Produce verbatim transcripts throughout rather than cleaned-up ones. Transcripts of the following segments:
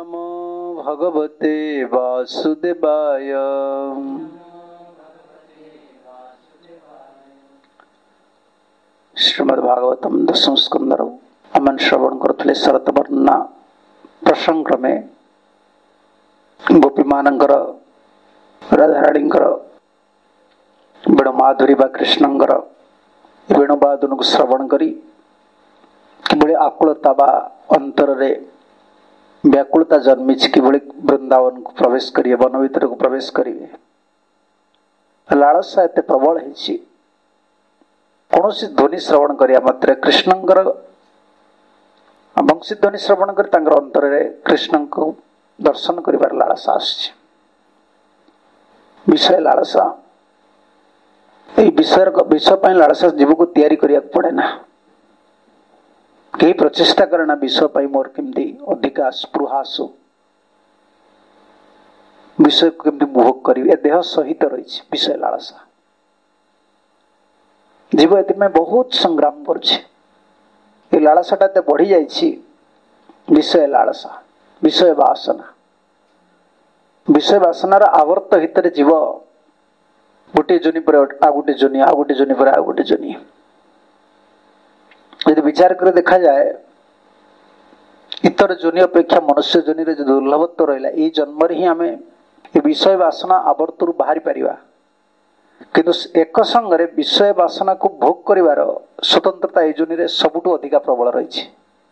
नमो भगवते वासुदेवाय। श्रीमद्भागवतम दशम स्कंदर आम श्रवण करते शरत वर्णना प्रसंग क्रमे गोपी मानकर राधाराणी वेणुमाधुरी बा कृष्णंकर वेणुवादन को श्रवण करी कि आकुलता बा अंतर रे व्याकुलता जन्मी कि वृंदावन को प्रवेश करिए, वन भीतर को प्रवेश करिए। लालसा एते प्रबल है कौन सी ध्वनि श्रवण करिया मात्र कृष्णंकर वंशी ध्वनि श्रवण कर अंतर रे कृष्ण को दर्शन करिबार लालसा आछि। विषय लालसा ए विषय विषय पई लालसा जीव को तैयारी करिया पड़े ना। कई प्रचेष्टा करना विषय पई मोर केमती अधिका स्पृहासु विषय को केमती भोग करी ए देह सहित रही विषय लालसा। जीव एति में बहुत संग्राम कर लालसाटा बढ़ी जाइए। विषय लालसा विषय वासना विषय वासनार आवर्त हितरे जीव गोटे जोनि पर आ गोटे जोनि आ गोटे जोनि पर आ गोटे जोनि। यदि विचार कर देखा जाए इतर जोनि अपेक्षा मनुष्य जोनि रे जो दुर्लभत्व रहिला ए जन्म रे ही आमे ए विषय वासना आवर्त रु बाहरी परिबा। किंतु एक संगे विषय वासना को भोग करिवार स्वतंत्रता ए जोनि रे सबुठु अधिका प्रबल रही।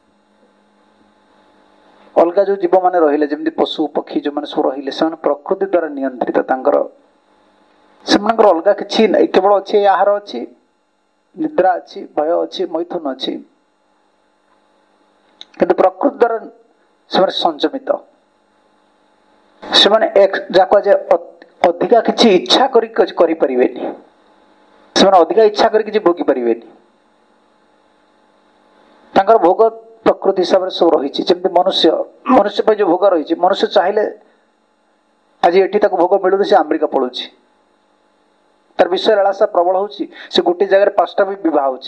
अलगा जो जीव माने रहिले जेमति पशु पक्षी जो माने सब रहिले से प्रकृति द्वारा नियंत्रित तांकर सेमानकर अलगा किछि नै, केवल अछि आहार अछि निद्रा अछि भय अछि मैथुन अछि। किंतु प्रकृति द्वारा से संयमित से माने एक जाको जे अधिका किछि इच्छा करी करि परिबेनी से माने अधिका इच्छा करी किछि भोगी परिबेनी। तांकर भोग प्रकृति हिसाब से सब रही। जमी मनुष्य मनुष्य पर जो भोग रही मनुष्य चाहिए आज एटी तक भोग मिलू से अमेरिका पलू तार विषय लालसा प्रबल हो गोटे जगह पांचटा भी विवाह हो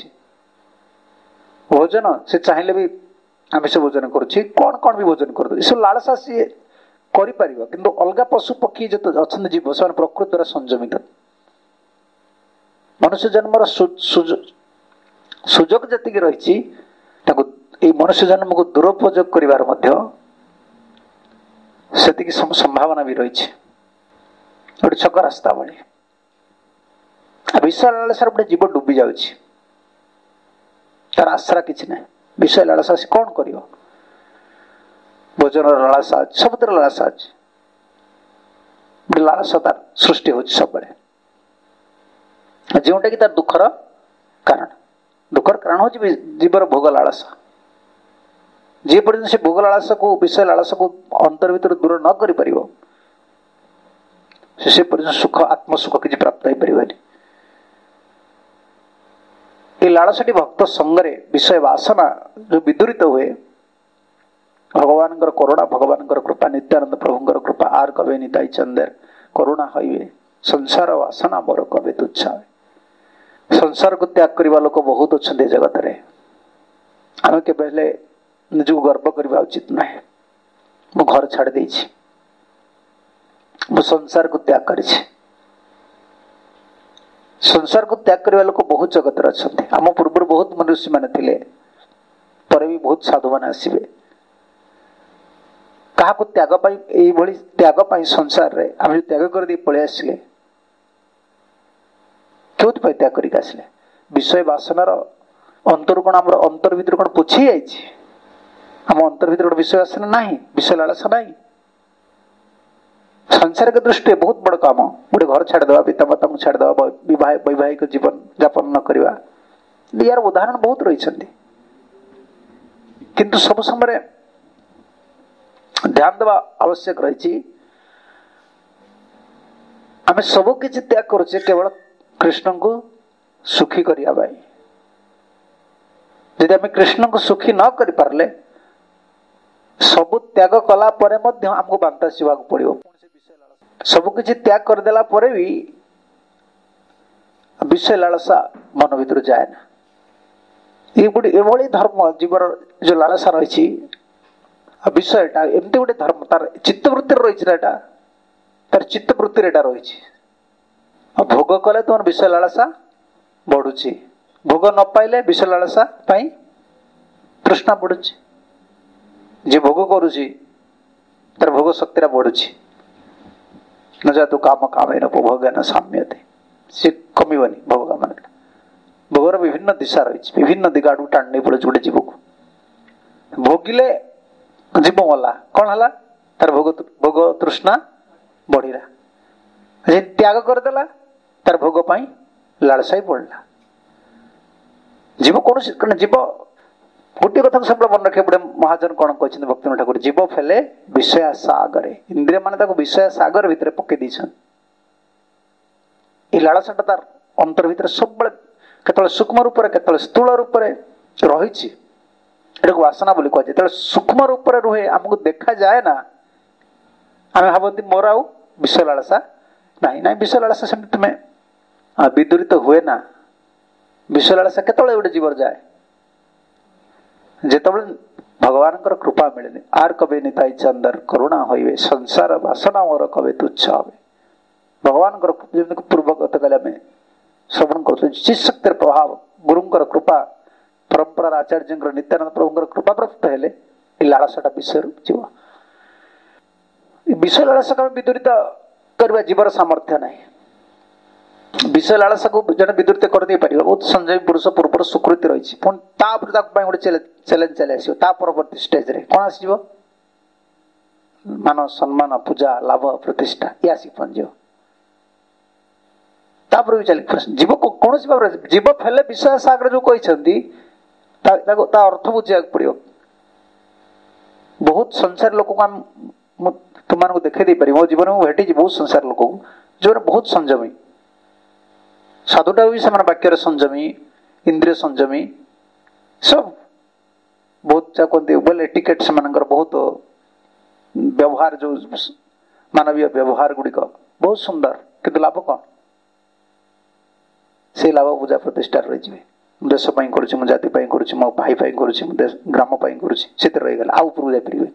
भोजन से चाहिए भी आमिष भोजन करुच्ची कौन कौन भी भोजन कर सब लालसा सी कर किंतु अलगा पशु पक्षी जो अच्छा जीव से प्रकृति द्वारा संयमित। मनुष्य जन्म सुजोग जी रही मनुष्य जन्म को दुरुपयोग करिवार मध्य सेतिकी संभावना भी रही गोटे छक रास्ता भली। विषय लालसा गोटे जीव डुबी जाउछि तार आश्रा किछि ना। विषय लालसा से कौन करियो भोजन लालसा सबुतर लालसा लालसा तार सृष्टि हो सब जोटा कि तार दुखर कारण दुखर कारण हो जीवर भोग लालसा। जे पर्यंत से भोग लालसा को विषय लालसा को अंतर भीतर दूर न करि परिबो से पर्यंत सुख आत्म सुख किछि प्राप्त हो परिबनि। ए लालसाटी भक्त संगरे विषय वासना जो विदुरित हुए भगवान करुणा भगवान कृपा नित्यानंद प्रभुंकर कृपा आर कवे निताई चंदेर करुणा हईवे संसार वासना मोर कवे तुच्छा। संसार को त्याग करने लोक बहुत अच्छा जगत रे आम के निजक गर्व करने उचित ना। मु घर छाड़ दे संसार को त्याग कर संसार को त्याग करने लोक बहुत जगत अच्छा। आम पूर्व बहुत मनुष्य मान थे पर भी बहुत साधु मान आसवे क्या त्याग पाई त्याग पाई संसार रे आम त्याग कर दी पलि आसिले क्यों त्याग करके आसिले विषय वासनार अंतर कौन आम अंतर भीतर कौन पोछी जाइए आम अंतर भीतर गोटे विषय वासना ना विषय लालसा ना। संसार के दृष्टि बहुत बड़ काम गोटे घर छाड़देवा पिता माता को छाड़देवा वैवाहिक जीवन यापन न करवा यार उदाहरण बहुत रही। किंतु सब समय ध्यान देवा आवश्यक रही आम सब किसी त्याग करुचे केवल कृष्ण को सुखी करिया भाई। यदि आम कृष्ण को सुखी न कर पारले सबु त्याग कला परे मध्य हमको बांता शिवा को पड़ो। सब किसी त्याग करदेला परे भी विषय लालसा मन भीतर जाए ना। ये गोटे एभली धर्म जीवर जो लालसा रही विषयटा एमती गोटे धर्म तार चित्तवृत्ति रही तार चित्तवृत्ति रही भोग कले तुम विषय लालसा बढ़ुची भोग न पाइले विषय लालसा पाई तृष्णा बढ़ुची जे भोग करुची तार भोग शक्ति बढ़ुची न जा तू काम काम भोग न साम्यते सी कमिबनी भोग काम भोगर विभिन्न दिशा रही विभिन्न दिगा टाणी पड़े गोटे जीव को भोगिले जीव मला कौन है तार भोग भोग तृष्णा बढ़िला त्याग करदेला तार भोग पाई लालसा पड़ला जीव कौन जीव गोटे कथा सब मन रखे पड़े महाजन कौन कहते भक्ति ठाकुर जीव फेले विषय सागर इंद्रिय मान विषय सागर भितर पकई दीछन ये लालसाटा तार अंतर भितर सब केतले सूक्ष्म रूप केतले स्थूल रूप रही वासना बोली कहुए जो सूक्ष्म रूप रुहे आमको देखा जाए ना आम भावती मोर आउ विषय लालसा नहीं ना विषय लालसा से तुम्हें विदुरित तो हुए ना विषय लालसा केतले गोटे जीवर जाए जेत भगवान कृपा मिले आर कवे निताई चंदर करुणा होइवे संसार वासना मोर कवे तुच्छ हे भगवान पूर्व गत काल में श्रवण कर चिशक्ति प्रभाव गुरुंकर कृपा परंपरा आचार्य नित्यानंद प्रभुंर कृपा प्राप्त हेले लालसाटा विषय जीव विषय लालसा को विदुरित करवा जीवर सामर्थ्य नहीं विषय लालसा को जन विदुरित कर दे पार बहुत संजय पुरुष पूर्व स्वीकृति रही गोटे चैलेंज चली आस परवर्ती स्टेज रे कौन आस मान सम्मान पूजा लाभ प्रतिष्ठा ये आसिक पहुंच तापर भी चली जीव कौन भाव जीव फेले विषय सागर जो कहते अर्थ बुझा पड़ो बहुत संसार लोक को तुम देखे दे पारि मो जीवन में भेटी बहुत संसार लोक को जो बहुत संयमी साधुटा भी से वाक्यर संयमी इंद्रिय संयमी सब बहुत क्या कहते वेल एटिकेट से बहुत व्यवहार जो मानवीय व्यवहार गुड़िक बहुत सुंदर किंतु लाभ कौन से लाभ पूजा प्रतिष्ठा रही देश करुँ जाति करुँ मो भाई करुँ ग्राम करुँ से रहीगला आउ उपरକୁ जापर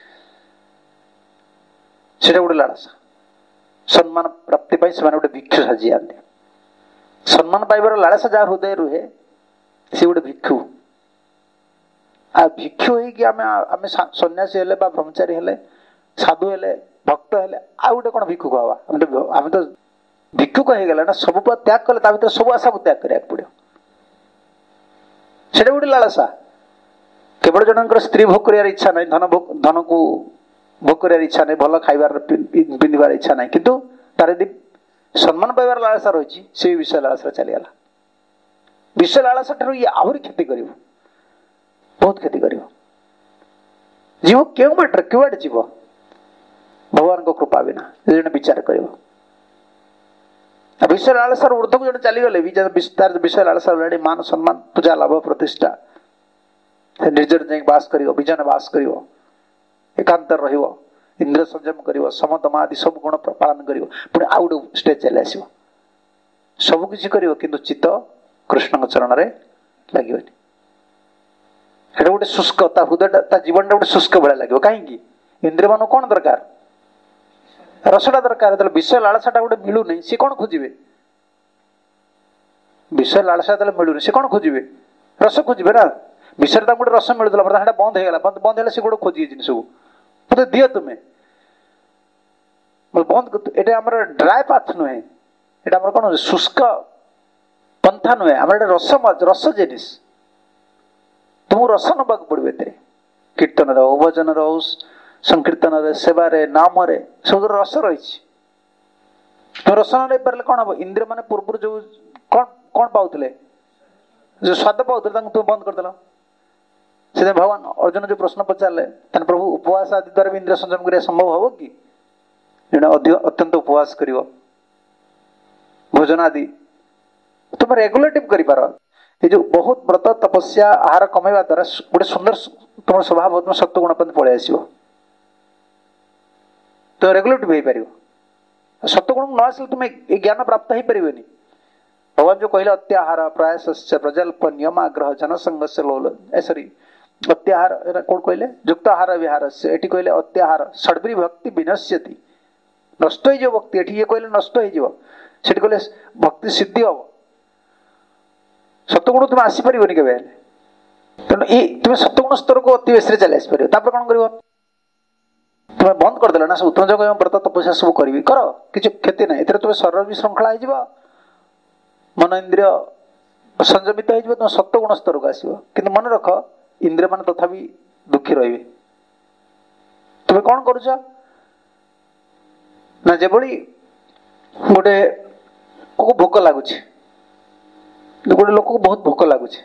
से गोटे लालसा सम्मान प्राप्ति से गोटे भिक्षु साजी आते सम्मान पाइबार लालसा जहाँ हृदय रुहे सी गोटे भिक्षु आ भिक्षु होम सन्यासी हेले ब्रह्मचारी हेले साधु हेले भक्त हेले आ गोटे कौन भिक्षुक हवा आम तो भिक्षुक हो गला ना सब त्याग कले ता भीतर सब आशा को त्याग करा पड़ो से गोटे लालसा केवल जनकर स्त्री भोग कर इच्छा ना धन धन को भोग कर इच्छा ना भल खाइबार पिंधार इच्छा ना किंतु तार यदि सम्मान पाइबार लालसा रही से विषय लालसा चलीगला विषय लालसा ठार ये आहरी क्षति कर बहुत क्षति कर जीव क्यों बाटर क्यों जीव भगवान को कृपा बिना जन विचार कर विषय लालसार ऊर्धक जो चलीगले विस्तार विषय लालसा मान सम्मान पूजा लाभ प्रतिष्ठा निर्जन जाए बास कर विजन बास कर एकांत इंद्र संयम कर समदम आदि सब गुण पालन कर पुणी आउ गोटे स्टेज चली आस सबकि कर किंतु चित्त कृष्ण चरण में लगे गोटे शुष्क हृदय जीवन गोटे शुष्क भाया लगे कहीं इंद्रिय मान कौन दरकार रसटा दरकार विषय लालसाटा गोटे मिलू नहीं सी कौन खोजे विषय लालसा मिलूनी सी कौन खोजे रस खोजे ना विषय गोटे रस मिलूला बर्तमान बंद होगा बंद है सी गोटे खोजे जिनस को मत दियो तुम्हें बंद ये आम ड्राए पाथ नुहे ये कौन शुष्क पंथा नुहे आम रस रस जिनिस तुमको रस नवा पड़ो ए कीर्तन भजन संकीर्तन सेवार नाम सब रस रही तुम रस नहीं पारे कौन हम इंद्रिय मान पूर्व जो कौन कौन पाते जो स्वाद पाते तुम बंद करदेल से भगवान अर्जुन जो प्रश्न पचारे प्रभु उपवास आदि द्वारा भी इंद्रिय संयम करने संभव हम कि अत्यंत उपवास कर भोजन आदि तुम रेगुलेटिव कर ये जो बहुत व्रत तपस्या आहार कमेवा द्वारा गोटे सुंदर तुम स्वभाव तुम सत्व गुण पलि आस तो रेगुलेटिव हो पार सत्वगुण न आस तुम ज्ञान प्राप्त हो पारे भगवान जो कहले अत्याहार प्रयास प्रजल्प नियमाग्रह जनसंग से लोल सॉरी अत्याहार कौन कहले युक्त आहार विहार से एटी कहले अत्याहार षड्वी भक्ति विनश्यति नष्ट हो भक्ति एटी ये कहले नष्ट हो सेठी कहले भक्ति सिद्धि हम सतगुण तुम आसीपर के तेणु ये तुम सतगुण स्तर को अति बेस चली आसपर कौन कर तुम बंद करदेल ना सब तुम जो व्रत तपस्या सब करी कर किसी क्षति ना ए तुम शरीर भी श्रृंखला हो मन इंद्रिय संयमित हो तुम सतगुण स्तर को आसो कि मन रख इंद्रिय मान तथा दुखी रे तुम कौन करुच ना जो गोटे को भोक लगुच गोटे लोक को बहुत भोक लगुच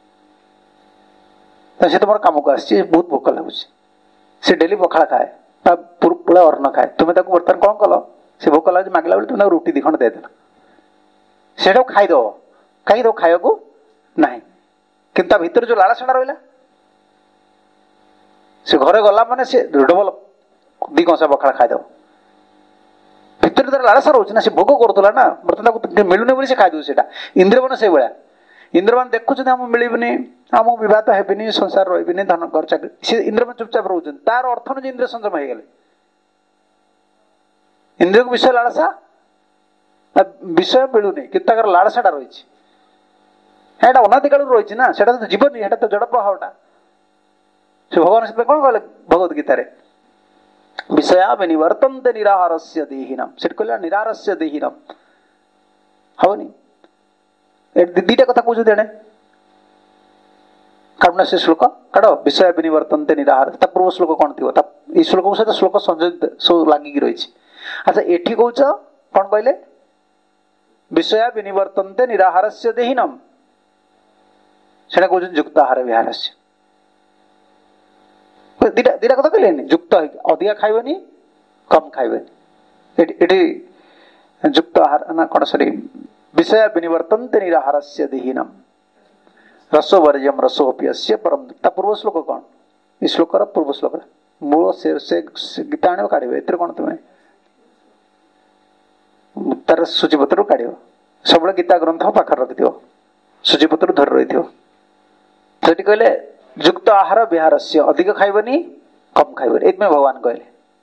से तुम कम को आसी बहुत भोक लगुच से डेली पखाड़ खाए पुला अन्न खाए तुम्हें बर्तमान कौन कल से भोक लगे मागला बेले तुम रुटी दी खंड देदेल से खाईदव कहीं खाया को ना कि भीतर जो लालसा रहा से घरे गला माने से डबल दी कंसा पखाड़ खाईदव भीतर तार लालसा रोचे ना से भोग करूला ना बर्तमान मिलूनी बोली से खाईदे से इंद्रियमान से भाया इंद्रियमान देखुं आम मिलनी आम बद हेबी संसार रही धन घर चाकरी से इंद्रियमान चुपचाप रोच तार अर्थ नु इंद्रिय संयम हो गले इंद्रिय को विषय लालसा विषय मिलूनी कि लालसाटा रही है अनादि काल रही ना से तो जीवन है तो जड़ प्रभावटा से भगवान से कौन कहले भगवत गीतार विषया विनिवर्तन्ते निराहारस्य देहिनम से कहला निराहारस्य देहिनम हवनी दीटा कथा पूछ देने कारण से श्लोक काढ़ विषय विनिवर्तन्ते निराहार पूर्व श्लोक कौन थी श्लोक सहित श्लोक संयोजित सब लगिकी रही अच्छा एठी कौच कौन कहले विषया विनिवर्तन्ते निराहारस्य देहिनम से कौन युक्त आहार विहार से दीटा दीटा कथा कहले युक्त अधिका खाइबनी कम खाइबनी युक्त आहार ना कौन सॉरी विषय विनिवर्तन्ते निराहारस्य देहिनम रसोवर्यम रसोप्यस्य परम पूर्व श्लोक कौन इस श्लोक पूर्व श्लोक मूल से, से, से गीता आण काढ़ ए कौन तुम्हें तार सूचीपत्र काढ़ सब गीता ग्रंथ पाखर रखि सूचीपत्र धर रही से कहले युक्त आहार विहार से अधिक खाइबनी कम खाइबनी एक भगवान कहले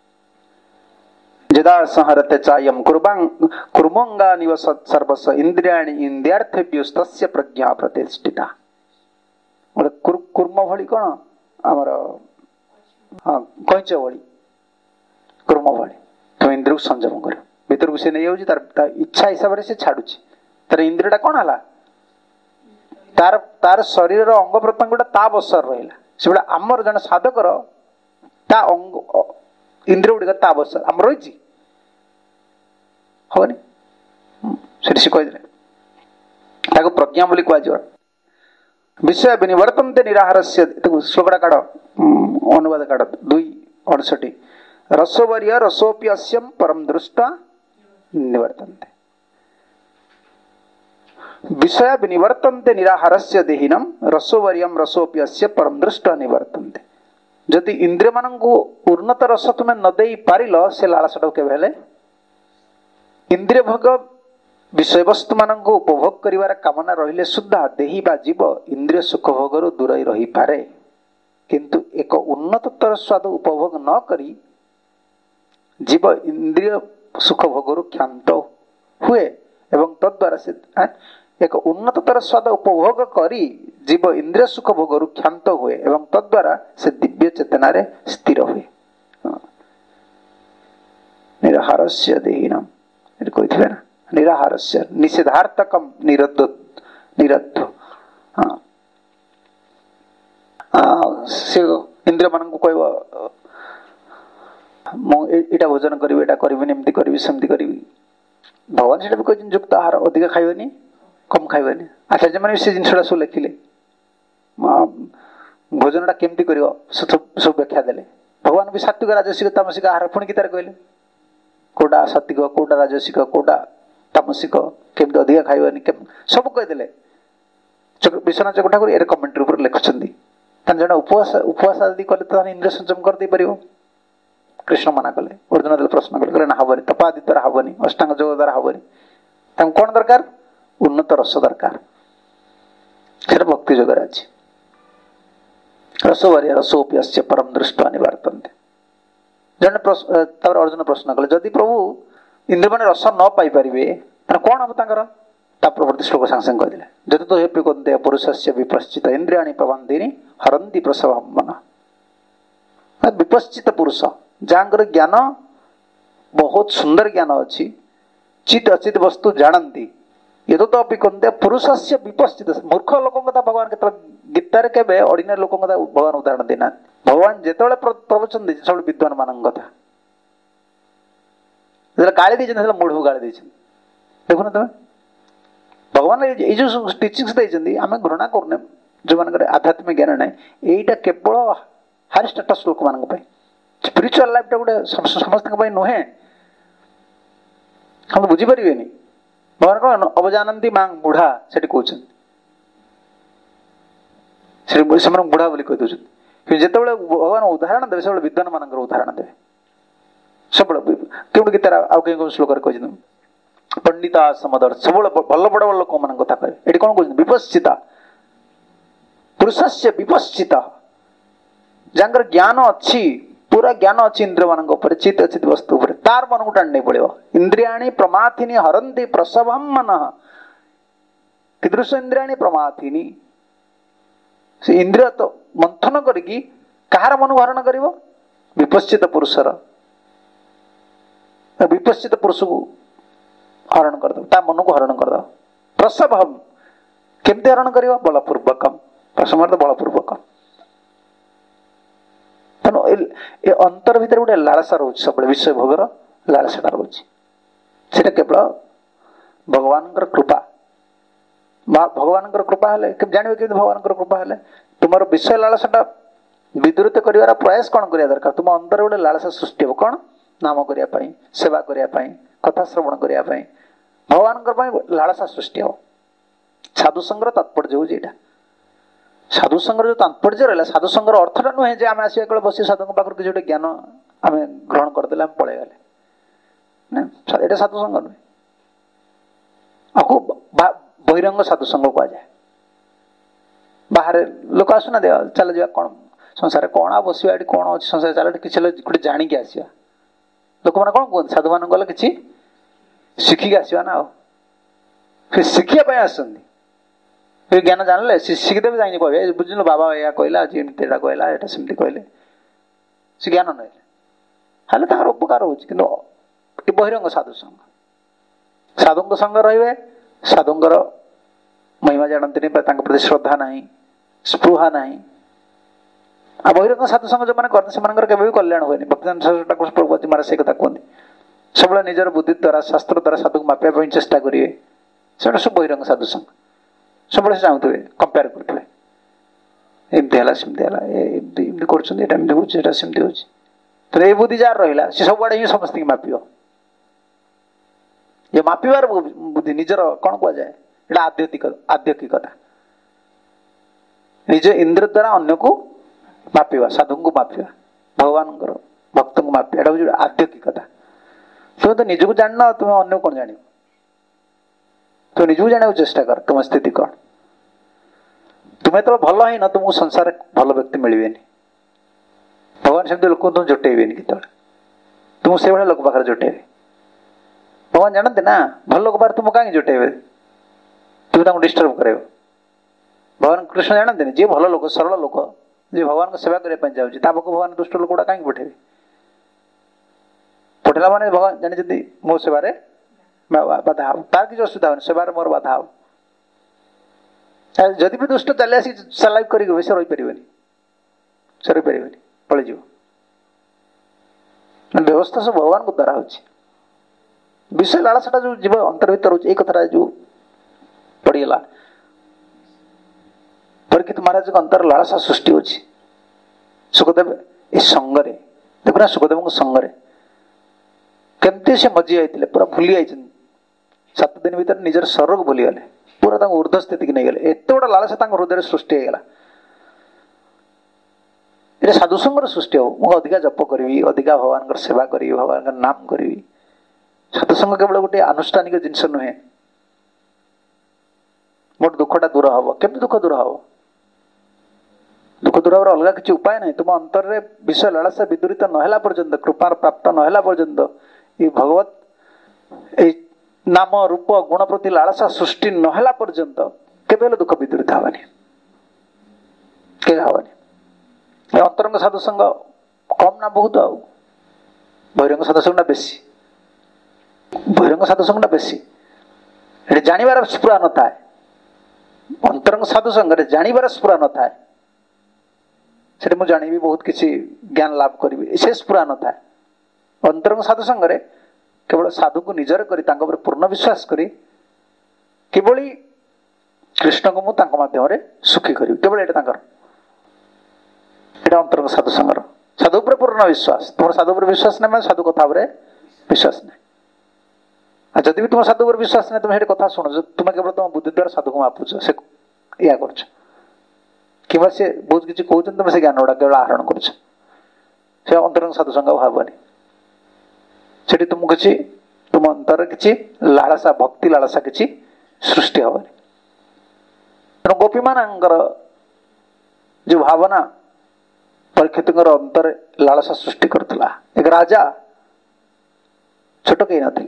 यदा संहरते चायम कुर्मंगा निवस सर्वस्व इंद्रियाणि इंद्रियार्थेभ्योस्तस्य प्रज्ञा प्रतिष्ठिता कुर्म भली कौन आमर हाँ कैच भली कुर्म भली तुम इंद्रिय को संयम कर भीतर को से नहीं जाऊँ तार इच्छा हिसाब से छाड़ुची तार इंद्रियटा कौन है तार तार शरीर अंग प्रत्यंगटा ता बसर रहा से आमर जन साधकर ता अंग इंद्रिय गुड़िक ता बसर आम रही हवनी से कहदे प्रज्ञा बोली कह विषय विनिवर्तन्ते निराहार से श्लोकटा काढ़ अनुवाद काढ़ दुई अड़सठी रसोवर्य रसोप्यस्यम परम दृष्टा निवर्तन्ते विषय विनिवर्तन्ते निराहार से देहिनम रसोवर्यम रसोप्यस्य परम दृष्टा निवर्तन्ते जदि इंद्रिय मान उन्नत रस तुम्हें न दे पारिल से लालसा के इंद्रिय भोग विषय वस्तु मान उपभोग करिवार कामना रहिले सुद्धा देही बा जीव इंद्रिय सुख भोगर दूर रही पारे किंतु एक उन्नततर स्वाद उपभोग न करी जीव इंद्रिय सुख भोगर क्षांत हुए एवं तद्वारा से एक उन्नततर स्वाद उपभोग करी जीव इंद्रिय सुख भोगर क्षांत हुए एवं तद्वारा से दिव्य चेतना रे स्थिर हुए निराहारस्य देहिनम कही ना निराहार से निषेधार्थकम निरद्ध निरद्ध हाँ से इंद्रिय मान को कह मुझा भोजन करी एटा करी एमती करी सेमती करी भगवान से कहते युक्त आहार अधिक खाइबनी कम खाइबनी आचार्य मैंने से जिनसा सब लिखिले भोजनटा केमती कर सब व्याख्या देले भगवान भी सात्विक राजसिक तामसिक आहार पुणी गीतार कहले कोटा सात्विक कोटा राजसिक कोटा तामसिक केमती अधिक खाइबनी सब कहीदेले विश्वनाथ चकोठाकुर यार कमेंट्री उपर लिखुंट जन उपवास उपवास आदि कले तो इंद्रिय संयम कर दे पारिबो कृष्ण मना कले अर्जुन दे प्रश्न कले ना हबनी तप आदि द्वारा हबनी अष्टांग योग द्वारा हबनी तांको कौन दरकार उन्नत रस दरकार सेटा भक्ति योग अछि रसोवरी रसोपी अस्य परम दृष्टवा निवर्तन्ते। जन तापर अर्जुन प्रश्न कले जदि प्रभु इंद्र माने रस न पाई परिबे त कोन हम तांकर ता प्रवृत्ति श्लोक संग संग कहले जदि तो हेपि कोदे पुरुषस्य विपश्चित इंद्रियाणि प्रबंधिनी हरन्ति प्रसवम मन। विपश्चित पुरुष जांगर ज्ञान बहुत सुंदर ज्ञान अच्छी चित अचित वस्तु जानती ये तो अभी कहते पुरुषस्य विपश्चित मूर्ख लोक कथा भगवान के गीतार के ऑर्डिनरी लोक कथा भगवान उदाहरण देना भगवान जिते प्रवचन दे सब विद्वान मान कथा गाड़ी दे मूढ़ गाड़ी दे देखुन तुम भगवान ये जो टीचिंग्स देते आम घृणा करने जो मान आध्यात्मिक ज्ञान ना यहीटा केवल हाई स्टेटस लोक मान स्पिरिचुअल लाइफ टा गोटे समस्त नुहे हम बुझीपारे भगवान कौन अवजानती मांग बुढ़ा से कहते बुढ़ा बोली कही दौरान जिते भगवान उदाहरण देवे सब विद्वान मान उदाहरण देवे सब केवट गीतार आउ कहीं श्लोक कहते पंडिता समदर सब भल बड़ बड़ लोक मान कथा कहे ये कौन कहते विपश्चिता पुरुषस्य विपश्चिता जहाँ ज्ञान अच्छी पूरा ज्ञान अच्छी इंद्र मान चित अचित वस्तु तार मन को टाणी पड़ो इंद्रियाणी प्रमाथिनी हरंती प्रसवम मन कीदृश इंद्रियाणी प्रमाथिनी से इंद्रिय तो मंथन करी कहार मन हरण कर विपश्चित पुरुषर विपश्चित पुरुष को हरण करद ता मन को हरण करद प्रसवम केमती हरण कर बलपूर्वकम प्रसव बलपूर्वकम तेणु ए अंतर भितर गोटे लालसा रोच सब विषय भोगर लालसा रोच से केवल भगवान कृपा भगवान कृपा है जानवे कि भगवान कृपा है तुम विषय लालसा विद्रुत कर प्रयास कौन करा दरकार तुम अंतर गोटे लालसा सृष्टि हो कौन नाम करने सेवा करने कथा श्रवण करने भगवान लालसा सृष्टि हो साधु संघर तात्पर्य हूँ यहाँ साधु संघर जो तात्पर्य रहा साधु संघर अर्थटा नुहे जे आम आसिया कल बस साधु पाखर किसी गोटे ज्ञान आम ग्रहण करदे आम पलि गले ना साधु संघ नुहे आपको बहिरंग साधु संघ कह जाए बाहर लोक आसुना दे चल जा कौन संसार कौन आ बस कौन अच्छे संसार चल किसी गोटे जाणिकी आसिया लोक मैंने कौन कहते साधु मान गले कि शिखिकी आसवा ना फिर शिखिया आसती ज्ञान जानले शिखिदेव जाए कहे बुझल बाबा या कहला कहला यहाँ सेमती कहले से ज्ञान ना तार उपकार हो बहिरंग साधु संघ साधु संघ रे साधुंर महिमा जानती प्रति श्रद्धा ना स्पृहा ना आ बहिरंग साधु संघ जो मैंने करते से भी कल्याण हुए भक्तिदान ठाकुर प्रभुपति महाराज से कथा कहते सब निजर बुद्धि द्वारा शास्त्र द्वारा साधु को मापा चेष्टा करेंगे से सब बहिरंग साधु संघ सब चाहूे कंपेयर करेंगे एमती है सेमती करमती हो तो ये बुद्धि जार रहा सी सब आड़े ही समस्त मापिव ये मापिबार बुद्धि निजर कौन कह जाए ये आध्यात्मिक आध्यात्मिकता निज इंद्र द्वारा अन्य को मापिवा साधु को मापिवा भगवान भक्त को मापिवा एटा हूँ आध्यात्मिकता तुम तो निजक जानना तुम अन्य कौन जान तो निजू जाना चेष्टा कर तुम स्थिति कौन तुम्हें तो भल ही ना तुमको संसार भल व्यक्ति मिलवे भगवान सेमती लोक तुम जुटेबे केत तुम से भाई लोक पाखे जुटेबे भगवान जानते ना भल लोक पाखे तुम कहीं जुटेबे तुम डिस्टर्ब करे भगवान कृष्ण जानते जी भल लोक सरल लोक जी भगवान को सेवा करने जाऊँगी भगवान दुष्ट लोक गुड़ा कहीं पठेबे पठेला मैंने भगवान जानी मो सेवार बाधा हम तार किसी असुविधा हो सेवार मोर बाधा हम जदि भी दुष्ट चले आसी सर्वाइव कर से रही पारे से रही पारे पलि व्यवस्था सब भगवान को द्वारा हो विषय लालसा जो जीव अंतर भर रोचे एक कथा जो पड़गला परीक्षित महाराज को अंतर लालसा सृष्टि हो सुखदेव ये संगरे देखना सुखदेव संगरे केमती से मजी जाते पूरा भूली जाइए सात दिन भीतर निजर शरीर को भूली गले पूरा ऊर्ध्व स्थिति की नहीं गले एत बड़ा लालसा हृदय सृष्टि होगा ये साधु संघर सृष्टि हो मुझे अधिका जप करी अधिका भगवान सेवा करी भगवान नाम करी साधु संघ केवल गोटे आनुष्ठानिक जिनस नुहे मोट दुखटा दूर हम केमती दुख दूर हम दुख दूर अलग किसी उपाय नहीं। तुम अंतर रे विषय लालसा विदूरित नहला पर्यंत कृपार प्राप्त नहला पर्यंत ये भगवत ए नाम रूप गुण प्रति लालसा सृष्टि नहला पर्यंत केवल दुख विदूरित हवानी के हवानी। अंतरंग साधु संग कम ना बहुत आउ बहिरंग साधु संग बेसी बहिरंग साधु संग बेसी ये जानिबार स्पुरा न थाए। अंतरंग साधु संग जानिबार स्पुरा न थाए से मुझे जानी बहुत किसी ज्ञान लाभ करी से स्पुरा न थाए। अंतरंग साधु संग केवल साधु को निजर करी पूर्ण विश्वास करी किभली कृष्ण को मुझे माध्यम सुखी करी केवल ये अंतरंग साधु संगर साधु पर पूर्ण विश्वास। तुम साधु पर विश्वास नहीं मैं साधु कथा विश्वास नहीं। जदि भी तुम साधु पर विश्वास नहीं तुम कथा शुणु तुम केवल तुम बुद्धि द्वारा साधु को मापुच से या कर कि बहुत किसी कहते तुम से ज्ञान गुड़ा केवल आहरण कर अंतरंग साधु संग भावनी से तुम किसी तुम अंतर किसी लालसा भक्ति लालसा किसी सृष्टि हवनी। तेणु गोपी मानकर जो भावना परीक्षित अंतर लालसा सृष्टि करथिला। एक राजा छोट कहीं नथिले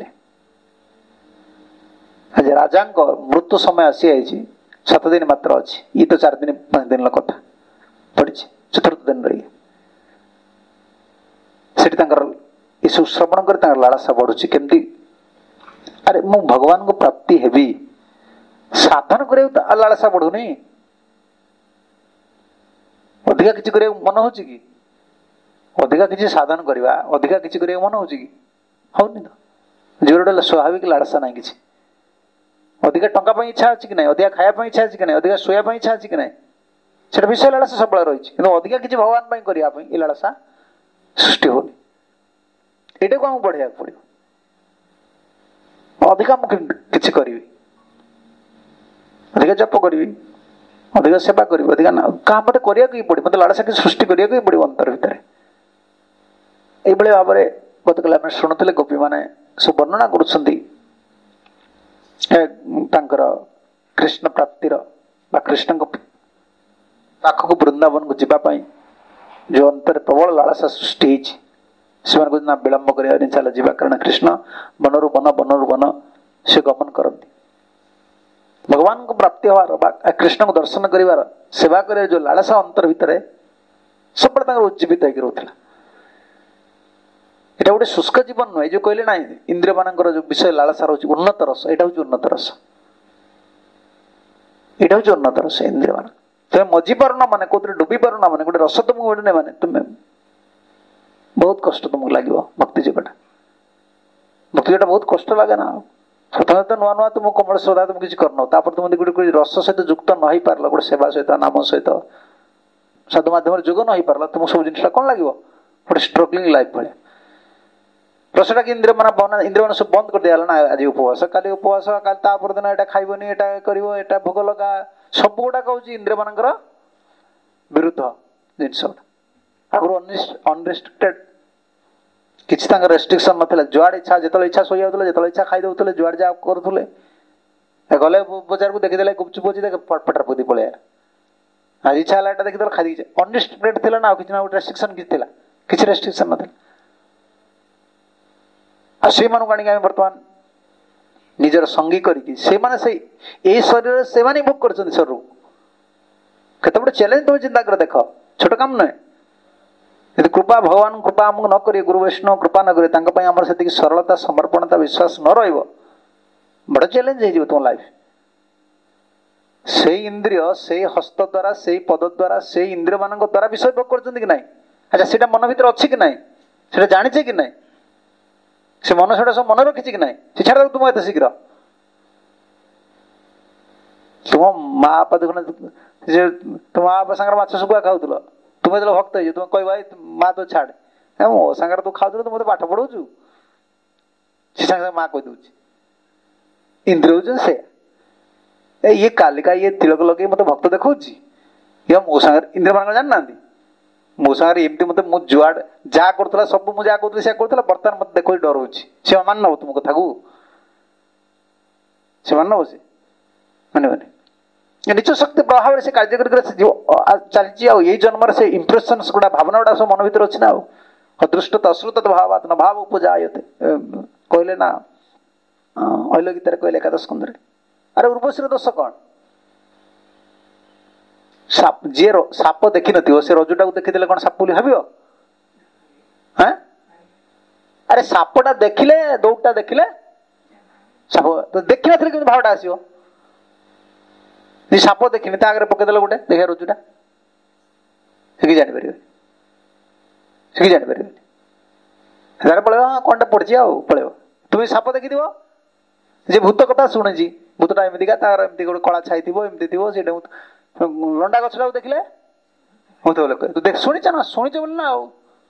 आज राजा मृत्यु समय आसी आई सात दिन मात्र अच्छी ये तो चार दिन पांच दिन कथा पड़ी चतुर्थ दिन रही ये सब श्रवण कर लालसा बढ़ुची केमती अरे मु भगवान को प्राप्ति हेबी साधन करे लालसा बढ़ुनी अधिका किसी करे मन हो कि अधिका किसी साधन करवा अधिका किसी करे मन हो कि होनी तो जीवन स्वाभाविक लालसा ना किसी अधिका टंका इच्छा अच्छी कि ना अधिका खाया इच्छा अच्छी कि ना अधिका शोया इच्छा अच्छी कि ना से विषय लालसा सब रही है अधिका किसी भगवान करने ये लालसा सृष्टि होनी ये को बढ़िया पड़ो अधिका मुझे करी अधिका जप करी अधिका सेवा करी अधिका क्या मत करने पड़े मतलब लालसा की सृष्टि करने पड़ो अंतर भितर ये भाव में गत काल आम शुणुले गोपी मैंने सब वर्णना कर कृष्ण प्राप्तिर कृष्ण पाखक वृंदावन को जीवाई जो अंतर प्रबल लालसा सृष्टि से विलंब कर चल जा कारण कृष्ण बनरु बन बनरु बन से गमन करती भगवान को प्राप्ति हमार कृष्ण को दर्शन कर सेवा कर जो लालसा अंतर भितर सब उज्जीवित होता यहाँ गोटे शुष्क जीवन नुहे जो कहले ना इंद्रिय मान जो विषय लालसा रही उन्नत रस यहाँ हूँ उन्नत रस यहाँ हूँ उन्नत रस इंद्रिय मान तुम्हें मजी पारना माने कौन डुबी पारना माने गोटे रस तुमको मिलने माने तुम्हें बहुत कष्ट तुमको लगे भक्ति जगटा भक्ति जगटा बहुत कष्ट लगे ना प्रथम तो नुआ नुआ तुम कमल श्रद्धा तुम किसी करना गोटे गोटे रस सहित युक्त न हो पार गोटे सेवा सहित नाम सहित साधु मध्यम जोग न हो पार तुमको सब जिन कौन लगे गोटे स्ट्रगलिंग लाइफ भाई रसटा कि इंद्रिय मान बना इंद्रिय मान सब बंद कर दिया ना आज उपवास काली उपवास काली तापर दिन एटा खाइबनी एटा करिवो एटा भोग लगा सब गुड़ा कहूँ इंद्रिय मानकर विरुद्ध जिनस आगु अनरेस्ट्रिक्टेड किसी रेस्ट्रिक्शन नाला जुआड़ इच्छा जो इच्छा शोई जाऊे जो इच्छा खाई दौले जुआड़ जा करूले गले बजार को देखीदे गुपचुप अच्छी पटार पकड़ी पलैया आज इच्छा है देखीदे खाई अनरेस्ट्रिक्टेड थी ना कि गोटे रेस्ट्रिक्शन किसी किसी रेस्ट्रिक्शन ना से बर्तमान निजर संगी करके शरीर से भोग कर शरीर केते बड़े चैलेंज तुम चिंता कर देख छोट काम नुहे यदि कृपा भगवान कृपा आमको न करें गुरु वैष्णव कृपा न करें से सरलता समर्पणता विश्वास न रही बड़ चैलेंज हो तुम लाइफ से इंद्रिय से हस्त द्वारा से पद द्वारा से इंद्रिय मान द्वारा विषय भोग कर कि ना अच्छा से मन भर अच्छी कि ना से जाने कि ना से मन से सब मन रखी कि ना से छाड़ तुम एत शीघ्र तुम माँ बापा देख तुम माँ बापा सागर माछ शुखुआ खाऊ तुम जो भक्त हो तुम कह माँ तो छाड़ मो सागर तू खाऊ तो मत पाठ पढ़ाऊ से सागे माँ कहीदे इंद्रिय हूँ से ये कालिका ये तिलक लगे मत भक्त देखा ये मो सागर इंद्रिय मान जाना मो सागर एमती मत मु जुआड़ जहाँ करूला सब मुझे जहाँ कहूँ करूला बर्तमान मत देख डर हो मान नब तुम कथा को से मान नब से मानवे ନିଜ ଶକ୍ତି ପ୍ରଭାବରେ ସେ କାର୍ଯ୍ୟ କରି ଚାଲିଛି। ଆଉ ଏଇ ଜନ୍ମରେ ସେ ଇମ୍ପ୍ରେସନ୍ସ ଗୁଡା ଭାବନା ଗୁଡା ସବୁ ମନ ଭିତରେ ଅଛି ନା। ଆଉ ଅଦୃଷ୍ଟ ଅଶ୍ରୁତ ଭାବାତ ନ ଭାବ ଉପଜାୟତେ କହିଲେ ନା ଐଲ ଗୀତାରେ କହିଲେ ଏକାଦଶ ସ୍କନ୍ଧରେ। ଆରେ ଉର୍ବଶୀର ଦୋଷ କଣ? ଯିଏ ସାପ ଦେଖିନଥିବ ସେ ରଜୁଟାକୁ ଦେଖିଦେଲେ କଣ ସାପ ବୋଲି ଭାବିବ? ହଁ, ଆରେ ସାପଟା ଦେଖିଲେ ଦୌଡ଼ଟା ଦେଖିଲେ ସାପ ଦେଖିନଥିଲେ କିନ୍ତୁ ଭାବଟା ଆସିବ। ସାପ ଦେଖିନି ତା ଆଗରେ ପକେଇଦେଲେ ଗୋଟେ ଦେଖିବା ରଜୁଟା, ସେ କି ଜାଣିପାରିବେ, ସେ କି ଜାଣିପାରିବେନି। ସେଠାରେ ପଳେଇବ, ହଁ କଣଟା ପଡିଛି ଆଉ ପଳେଇବ। ତୁମେ ସାପ ଦେଖିଥିବ, ଯେ ଭୂତ କଥା ଶୁଣିଛି, ଭୂତଟା ଏମିତିକା, ତାର ଏମିତି ଗୋଟେ କଳା ଛାଇ ଥିବ, ଏମିତି ଥିବ, ସେଇଟା ଲଣ୍ଡା ଗଛଟାକୁ ଦେଖିଲେ ଭୂତ ବୋଲି କହିବେ। ତୁ ଶୁଣିଛ ନା, ଶୁଣିଛ ବୋଲି ନା। ଆଉ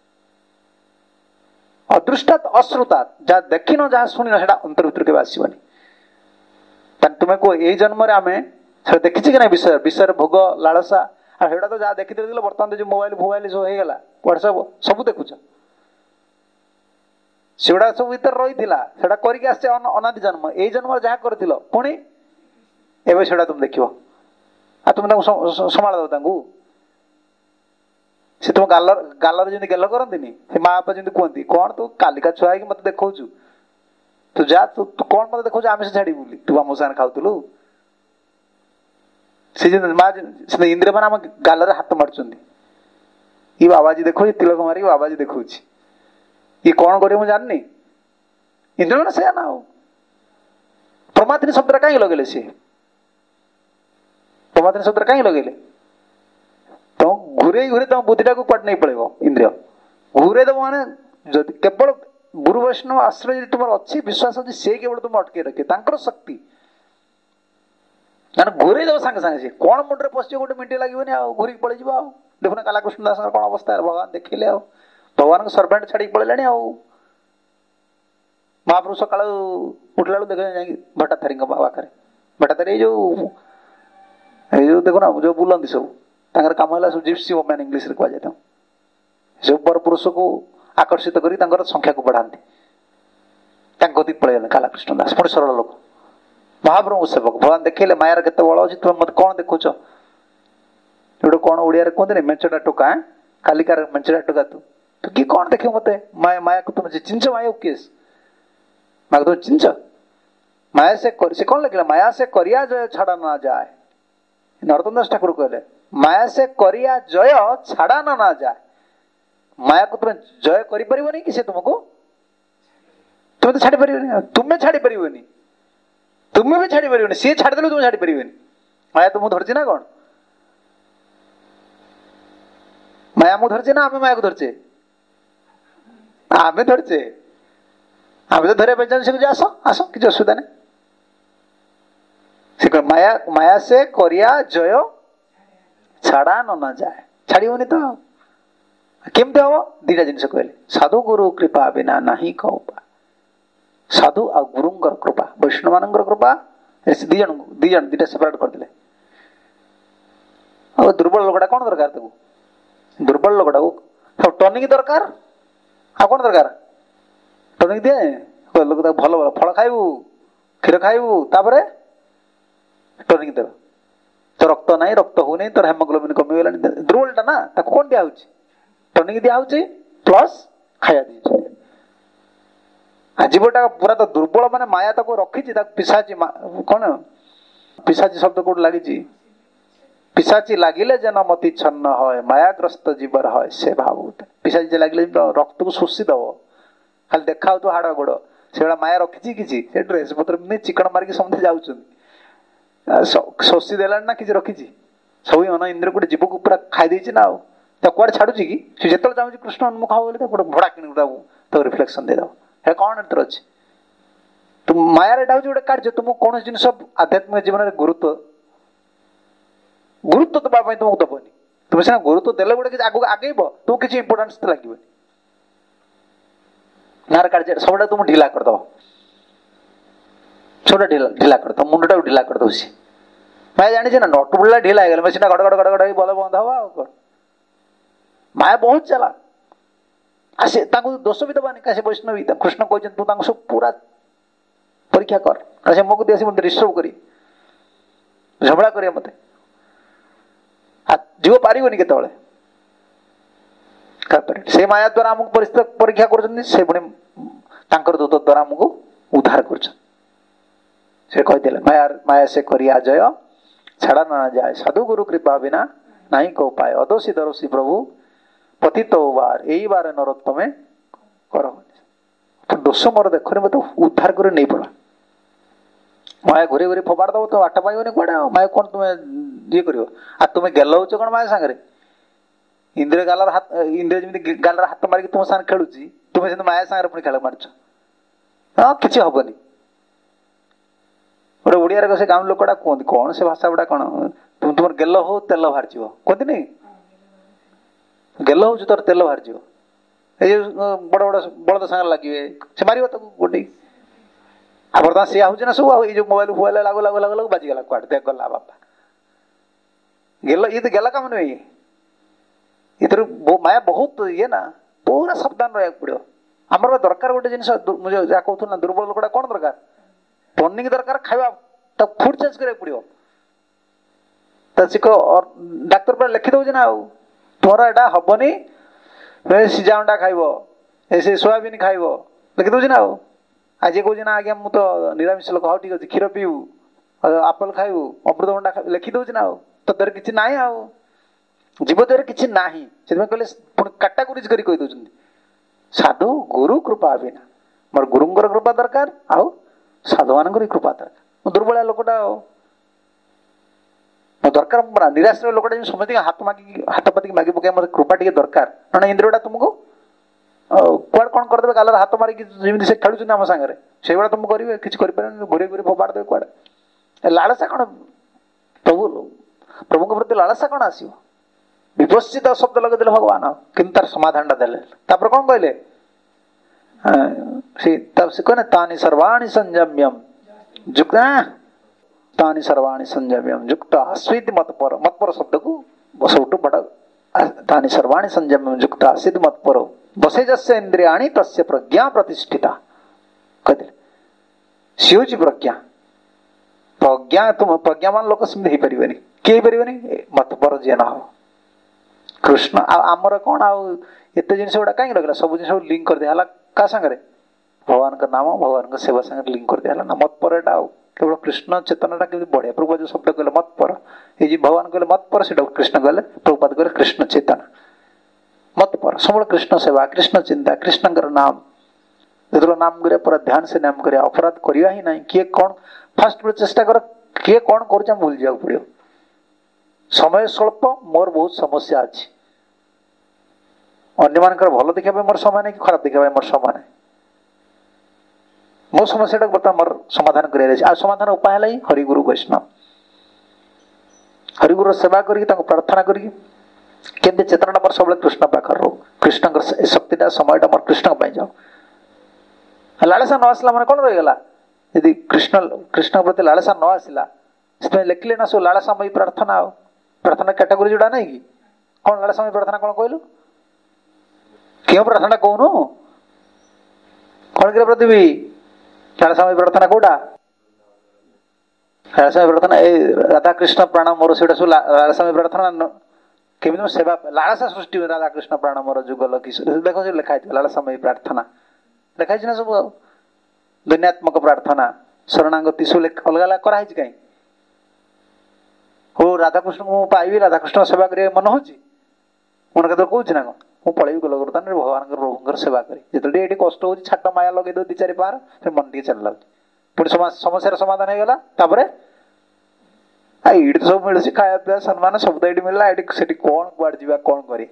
ଅଦୃଷ୍ଟାତ ଅଶ୍ରୁତାତ, ଯାହା ଦେଖିନ ଯାହା ଶୁଣିନ ସେଟା ଅନ୍ତର ଭିତରୁ କେବେ ଆସିବନି। ତାହେଲେ ତୁମେ କୁହ ଏଇ ଜନ୍ମରେ ଆମେ ସେଟା ଦେଖିଛି କି ନାଇଁ? ବିଷୟ ବିଷୟରେ ଭୋଗ ଲାଳସା, ଆଉ ସେଇଟା ତ ଯାହା ଦେଖିଦେଇଥିଲ, ବର୍ତ୍ତମାନ ଯୋଉ ମୋବାଇଲ ଫୋବାଇଲ ସବୁ ହେଇଗଲା, ହ୍ୱାଟ୍ସଆପ ସବୁ ଦେଖୁଛ, ସେଗୁଡା ସବୁ ଭିତରେ ରହିଥିଲା, ସେଟା କରିକି ଆସିছে ଅନାଦି ଜନ୍ମ। ଏଇ ଜନ୍ମରେ ଯାହା କରିଥିଲ ପୁଣି ଏବେ ସେଟା ତୁମେ ଦେଖିବ। ଆଉ ତୁମେ ତାଙ୍କୁ ସମ୍ଭାଳ ଦବ ତାଙ୍କୁ? ସେ ତୁମ ଗାଲ ଗାଲରେ ଯେମିତି ଗେଲ କରନ୍ତିନି, ସେ ମା ବାପା ଯେମିତି କୁହନ୍ତି, କଣ ତୁ କାଲିକା ଛୁଆ ହେଇକି ମତେ ଦେଖଉଛୁ, ତୁ ଯା, ତୁ କଣ ମତେ ଦେଖଉଛୁ, ଆମେ ସେ ଛାଡିବୁ ବୋଲି, ତୁ ଆମ ସାଙ୍ଗରେ ଖାଉଥିଲୁ। ସେ ଯେମିତି ମା ସେ ଇନ୍ଦ୍ରିୟ ମାନେ ଆମ ଗାଲରେ ହାତ ମାରୁଛନ୍ତି, ଇ ବାବାଜୀ ଦେଖଉଛି, ତିଳକ ମାରିକି ବାବାଜୀ ଦେଖଉଛି, ଇଏ କଣ କରିବ ମୁଁ ଜାଣିନି। ଇନ୍ଦ୍ରିୟ ମାନେ ସେଇଆ ନା। ଆଉ ପ୍ରମାଥିନୀ ଶବ୍ଦଟା କାହିଁକି ଲଗେଇଲେ? ସିଏ ପ୍ରମାଥିନୀ ଶବ୍ଦଟା କାହିଁକି ଲଗେଇଲେ? ତମ ଘୁରେଇ ଘୁରେଇ ତମ ବୁଦ୍ଧିଟାକୁ କୁଆଡେ ନେଇ ପଳେଇବ ଇନ୍ଦ୍ରିୟ, ଘୁରେଇ ଦବ। ମାନେ ଯଦି କେବଳ ଗୁରୁ ବୈଷ୍ଣବ ଆଶ୍ରୟ ଯଦି ତୁମର ଅଛି, ବିଶ୍ୱାସ ଅଛି, ସେ କେବଳ ତୁମ ଅଟକେଇ ରଖିବେ, ତାଙ୍କର ଶକ୍ତି। ମାନେ ଘୁରେଇ ଦବ ସାଙ୍ଗେ ସାଙ୍ଗେ। ସିଏ କଣ ମୁଣ୍ଡରେ ପଶିବ ଗୋଟେ ମିନିଟ ଲାଗିବନି, ଆଉ ଘୁରିକି ପଳେଇଯିବ। ଆଉ ଦେଖୁନ କାଲାକୃଷ୍ଣ ଦାସଙ୍କର କଣ ଅବସ୍ଥା, ଭଗବାନ ଦେଖିଲେ ଆଉ ଭଗବାନଙ୍କ ସର୍ଭେଣ୍ଟ ଛାଡିକି ପଳେଇଲାଣି। ଆଉ ମହାପ୍ରଭୁ ସକାଳୁ ଉଠିଲା ବେଳକୁ ଦେଖ ଯାଇକି ଭଟ୍ଟାଧାରୀଙ୍କ ପାଖରେ, ଭଟ୍ଟାଧାରୀ ଏଇ ଯୋଉ ଏଇ ଯୋଉ ଦେଖୁନ ଯୋଉ ବୁଲନ୍ତି ସବୁ, ତାଙ୍କର କାମ ହେଲା ସବୁ ଜିପ୍ସି ଓମ୍ୟାନ ଇଂଲିଶରେ କୁହାଯାଏ। ତାଙ୍କୁ ସବୁ ପର ପୁରୁଷକୁ ଆକର୍ଷିତ କରି ତାଙ୍କର ସଂଖ୍ୟାକୁ ବଢାନ୍ତି। ତାଙ୍କ କତିକି ପଳେଇଗଲେ କାଲାକୃଷ୍ଣ ଦାସ, ପୁଣି ସରଳ ଲୋକ, ମହାପ୍ରଭୁ ସେବକ। ଭଗବାନ ଦେଖେଇଲେ ମାୟାର କେତେ ବଳ ଅଛି, ତୁମେ ମତେ କଣ ଦେଖୁଛ? ଗୋଟେ କଣ ଓଡିଆରେ କୁହନ୍ତିନି, ମେଞ୍ଚଟା ଟୋକା, କାଲିକାର ମେଞ୍ଚଟା ଟୋକା, ତୁ ତୁ କି କଣ ଦେଖିବ ମତେ? ମାୟା ମାୟାକୁ ତୁମେ ଚିହ୍ନିଛ? ମାୟା କିଏ? ମାୟାକୁ ତୁମେ ଚିହ୍ନିଛ? ମାୟା ସେ ସେ କଣ ଲେଖିଲା? ମାୟା ସେ କରିଆ ଜୟ ଛାଡା ନ ଯାଏ। ନରୋତ୍ତମ ଦାସ ଠାକୁର କହିଲେ, ମାୟା ସେ କରିଆ ଜୟ ଛାଡା ନ ନା ଯାଏ। ମାୟାକୁ ତୁମେ ଜୟ କରିପାରିବନି କି ସେ ତୁମକୁ, ତୁମେ ତ ଛାଡି ପାରିବନି। ତୁମେ ଛାଡି ପାରିବନି, ତୁମେ ବି ଛାଡି ପାରିବନି, ସିଏ ଛାଡିଦେଲେ ତୁମେ ଛାଡି ପାରିବନି। ମାୟା ତୁମକୁ ଧରିଛି ନା କଣ? ମାୟା ମୁଁ ଧରିଛେ ନା ଆମେ ମାୟାକୁ ଧରିଛେ? ଆମେ ଧରିଛେ। ଆମେ ତ ଧରିବା ପାଇଁ ଚାହୁଁଛୁ, ସେ କହୁଛି ଆସ ଆସ, କିଛି ଅସୁବିଧା ନାହିଁ। ସେ କହ ମାୟା ମାୟା ସେ କରିଆ ଜୟ ଛାଡା ନ ନା ଯାଏ। ଛାଡିବନି ତ। କେମିତି ହବ? ଦିଟା ଜିନିଷ କହିଲେ, ସାଧୁ ଗୁରୁ କୃପା ବିନା ନାହିଁ କଉ ଉପାୟ। ସାଧୁ ଆଉ ଗୁରୁଙ୍କର କୃପା, ବୈଷ୍ଣବ ମାନଙ୍କର କୃପା, ଦି ଜଣ ଦି ଜଣ ଦିଟା ସେପାରେଟ କରିଦେଲେ। ଆଉ ଦୁର୍ବଳ ଲୋକଟା କଣ ଦରକାର? ତାକୁ ଦୁର୍ବଳ ଲୋକଟାକୁ ଟନିକ ଦରକାର। ଆଉ କଣ ଦରକାର? ଟନିକ ଦିଏ ଲୋକ, ତାକୁ ଭଲ ଭଲ ଫଳ ଖାଇବୁ, କ୍ଷୀର ଖାଇବୁ, ତାପରେ ଟନିକ ଦେବ। ତ ରକ୍ତ ନାହିଁ, ରକ୍ତ ହଉନି, ତୋର ହେମୋଗ୍ଲୋବିନ କମିଗଲାଣି, ଦୁର୍ବଳଟା ନା, ତାକୁ କଣ ଦିଆ ହଉଛି? ଟନିକ ଦିଆ ହଉଛି ପ୍ଲସ ଖାଇବା ଦିଆଯାଉଛି। ଜୀବଟା ପୁରା ତ ଦୁର୍ବଳ, ମାନେ ମାୟା ତାକୁ ରଖିଛି, ତାକୁ ପିଶାଚି, କଣ ପିଶାଚି ଶବ୍ଦ କୋଉଠି ଲାଗିଛି? ପିଶାଚି ଲାଗିଲେ ଯେନ ମତି ଛନ୍ନ হয়, ମାୟାଗ୍ରସ୍ତ ଜୀବର হয় ସେ ଭାବୁଥାଏ। ପିଶାଚି ଲାଗିଲେ ରକ୍ତକୁ ଶୋଷି ଦବ, ଖାଲି ଦେଖା ହଉଥିବ ହାଡ ଗୋଡ, ସେଭଳିଆ ମାୟା ରଖିଛି କିଛି? ସେ ଡ୍ରେସ ପତ୍ର ଚିକଣ ମାରିକି ସମସ୍ତେ ଯାଉଛନ୍ତି, ଶୋଷି ଦେଲାଣି ନା କିଛି ରଖିଛି? ସବୁ ମନ ଇନ୍ଦ୍ର ଗୋଟେ ଜୀବକୁ ପୁରା ଖାଇ ଦେଇଛି ନା। ଆଉ ତାକୁ କୁଆଡେ ଛାଡୁଛି କି? ସେ ଯେତେବେଳେ ଚାହୁଁଛି କୃଷ୍ଣ ଉନ୍ମୁଖ ହବ ବୋଲି, ତାକୁ ଗୋଟେ ଭଡା କିଣି ତାକୁ ତାକୁ ରିଫ୍ଲେକ୍ସନ ଦେଇଦବ। ହେ କଣ ଏଥିରେ ଅଛି? ତୁମ ମାୟାର ଏଟା ହଉଛି ଗୋଟେ କାର୍ଯ୍ୟ। ତୁମକୁ କୌଣସି ଜିନିଷ ଆଧ୍ୟାତ୍ମିକ ଜୀବନରେ ଗୁରୁତ୍ୱ ଗୁରୁତ୍ୱ ଦେବା ପାଇଁ ତୁମକୁ ଦବନି। ତୁମେ ସିନା ଗୁରୁତ୍ୱ ଦେଲେ ଗୋଟେ କିଛି ଆଗକୁ ଆଗେଇବ, ତୁମକୁ କିଛି ଇମ୍ପୋର୍ଟାନ୍ସ ଲାଗିବନି। ମାୟାର କାର୍ଯ୍ୟ ସବୁଟା ତୁମକୁ ଢିଲା କରିଦବ, ସବୁଟା ଢିଲା ଢିଲା କରିଦବ, ମୁଣ୍ଡଟାକୁ ଢିଲା କରିଦବ। ସିଏ ମାୟା ଜାଣିଛି ନା, ନଟ ବୁଲିଲା ଢିଲା ହେଇଗଲେ ମେସିନଟା ଗଡ ଗଡ ଗଡ ଗଡ ହେଇ ବଲ ବନ୍ଦ ହବ। ଆଉ କଣ? ମାୟା ବହୁତ ଚାଲା। ଆଉ ସେ ତାଙ୍କୁ ଦୋଷ ବି ଦବାନି, କାହିଁ ସେ ବୈଷ୍ଣବୀ, କୃଷ୍ଣ କହିଛନ୍ତି ତୁ ତାଙ୍କୁ ସବୁ ପୁରା ପରୀକ୍ଷା କର। ସେ ମୋ କତିକି ଆସି ମତେ ରିସର୍ଭ କରି ଝଗଡା କରିବା ମତେ, जीव पारिबनी केतବେଳେ से माया द्वारा आमको परिस्थिति परीक्षा कर से पुणी तांकर दूत द्वारा आमको उद्धार कर से कहते माया माया से करिया जय छाड़ा ना जाए साधु गुरु कृपा बिना नहीं को पाए अदोषी दरोषी प्रभु पतित बार यही बार नरोत्तमे कर तो दोष मोर देख मत उद्धार कर नहीं पड़ा माया घुरी घुरी फोपाड़ दब तो आट पाइबनी कौटे माया कौन तुम्हें ये कर तुम्हें गेल हो कौन माया सांगे इंद्र गालर हाथ इंद्र जमी गालर हाथ मारिक तुम साथ खेलुँ तुम्हें से माया सांगे पुणी खेल मारच हाँ कि हबनी गोटे ओडिया से गाँव लोकटा कहते कौन से भाषा गुड़ा कौन तुम तुम गेल हो तेल बाहर कहते नहीं गेल हो तोर तेल बाहर ये बड़ बड़ बलद सांगे लगे से मार गोटे आ बर्तमान सी हूँ ना सब ये मोबाइल फोबाइल लागू लागू लागू लागू बाजिगला कौटे देख गला बापा गेल ये तो गेला कम नुहे इधर माया बहुत ये ना पूरा सावधान रहा पड़ो आमर दरकार गोटे जिन मुझे जहाँ कहूँ ना दुर्बल लोकटा कौन दरकार टर्निंग दरकार खावा तब फुड चेंज करा पड़ो डाक्तर पर लिखी दौर ना तुमर एटा हबनी सीजा अंडा खाइब से सोयाबीन खाइब लिखी दौर ना आज कौन ना आज्ञा मुझे तो निरामिष लोक हाँ ठीक अच्छे क्षीर पीबू आपेल खाइबू अमृतभंडा खाइबू लिखी दौर ना तो देर कि ना आ जीव देह किसी ना से कहले काटागोरीज कर कही दौरान साधु गुरु कृपा बिना मोर गुरुंर कृपा दरकार आउ साधु मान कृपा दरकार दुर्बलिया लोकटा दरकार निराश लोकटा समझ हाथ मागिक हाथ पातिक मागे पकड़ मतलब कृपा टे दरकार ना इंद्रियटा तुमको कुआड़ कौन करदे गालर हाथ मारिक जमी से खेलुं आम सागर से तुम करेंगे किसी करें घूरे घूरे फोपाड़ देवे कुआड़े लालसा कौन प्रभु प्रभु प्रति लालसा कौन आसो विपश्चित शब्द लगे भगवान किंतु तार समाधान देले तापर कौन कहले से कहने तानि सर्वाणि संयम्यम युक्त तानि सर्वाणि संयम्यम युक्त आस्वीति मतपर मतपर शब्द को सबुठ बड़ तानि सर्वाणि संयम्यम युक्त आस्वीति मतपर बसे जस्य इंद्रियाणि तस्य प्रज्ञा प्रतिष्ठिता कहते सी हूँ प्रज्ञा प्रज्ञा तुम प्रज्ञावान लोक सेमती हो पारे किए पारे मतपर जी न हो कृष्ण आमर कौन आत जिन गुड़ा कहीं रहा सब जिन लिंक कर दिया क्या सांगे भगवान का नाम भगवान का सेवा सांगे लिंक कर दिया ना मत पर केवल कृष्ण चेतनाटा के बढ़िया प्रभुपाद जो शब्द कहले मत पर ये भगवान कहले मत पर से कृष्ण कहले प्रभुपाद कहले कृष्ण चेतना मत पर सब कृष्ण सेवा कृष्ण चिंता कृष्ण नाम जो नाम करे पूरा ध्यान से नाम करे अपराध करवा ही ना किए कौन फास्ट चेष्टा कर किए कौन कर भूल जाओ पड़ो समय स्वल्प मोर बहुत समस्या अच्छी अन्य मानकर भल देखा मोर समय नहीं कि खराब देखा मोर समय नहीं मो समस्या बर्तमान मोर समाधान कर समाधान उपाय है हरिगुरु वैष्णव हरिगुरु सेवा करी प्रार्थना करी केमती चेतना मोर सब कृष्ण पाखर रो कृष्ण शक्तिटा समयटा मोर कृष्ण जाओ लालसा न आसला मैंने कौन रहीगला यदि कृष्ण कृष्ण प्रति लालसा न आसला लिखिले ना सब लालसामयी प्रार्थना प्रार्थना कैटेगोरी जोड़ा नहीं कि कौन लालसामयी प्रार्थना कौन कहलु क्यों प्रार्थना कहूनु कौन कर पृथ्वी लालसामयी प्रार्थना कौटा लालसामयी प्रार्थना ए राधा कृष्ण प्राण मोर से लालसामयी प्रार्थना केमी सेवा लालसा सृष्टि राधा कृष्ण प्राण मोर जुगल किशोर देख लिखाई लालसामयी प्रार्थना लिखाई ना सब दुनियात्मक प्रार्थना शरणागति सब अलग अलग कराई कहीं हो राधाकृष्ण को पाइबी राधाकृष्ण सेवा करिए मन हो मन के कौच ना कौन पलैबी गल बर्तमान भगवान प्रभु सेवा करी जो ये कष्ट हो छाट माया लगे दो दी चार पार फिर मन टे चल पुणी समस्या समाधान हो गला ये तो सब मिलूँ खाया पीवा सम्मान सब तो ये मिलला ये कौन कुआड़े जावा कौन कर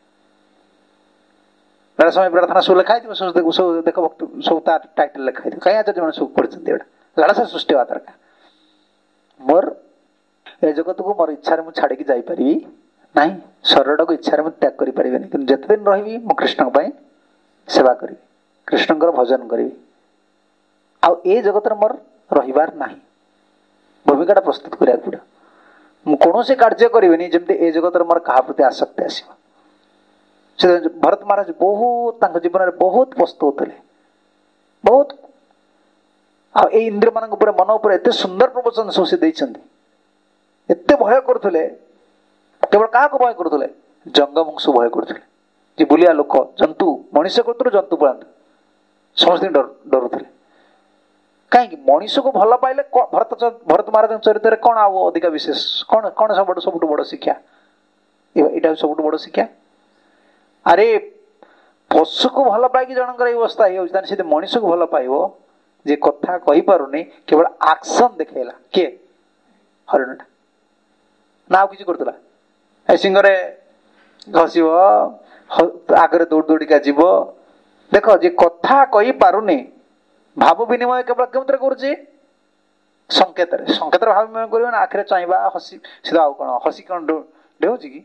समय प्रार्थना सब लिखाई सब देख भक्त सब टाइटल लिखाई कहीं आचार्य मैंने सब पढ़ते लालसा सृष्टि हवा दरकार मोर ए जगत को मोर इच्छा मुझे छाड़ी जापरि ना शरीर को इच्छा मुझे त्याग करें कि जिते दिन रही मु कृष्ण सेवा करी कृष्ण भजन करी आ जगत मोर रहीबार ना भूमिका प्रस्तुत करा पड़ो मुझे कार्य करी जमी ए जगत मोर क्या प्रति आसक्ति आसो भरत महाराज बहुत जीवन में बहुत पस्तौले बहुत आ इंद्रिय मान मन उपर एत सुंदर प्रवचन सब से एत भय करुले केवल क्या भय करुले जंगमंशु भय करुले जे बुलिया लोक जंतु मनीष करुले जंतु पड़ाते समस्त डरुले कहीं मनीष को भल पाइले भरत भरत महाराज चरित्र कौन आउ अधिका विशेष कौन कौन सब सब बड़ शिक्षा यहाँ सब बड़ शिक्षा अरे पशु को भल पाई जनकर अवस्था हो मनीष को भल पाइब जे कथा कही पारुनी केवल एक्शन देखला किए हरिणटा ना किसी करुला सिंगरे घसीब आगे दौड़ दौड़िका जीव देख जे कथा कही पारुनी भाव विनिमय केवल केमती करुचे संकेत संकेत भाव विनिमय कर आखिरे चाहवा हसी सीधा आउ कौन हसी कौन डेऊ कि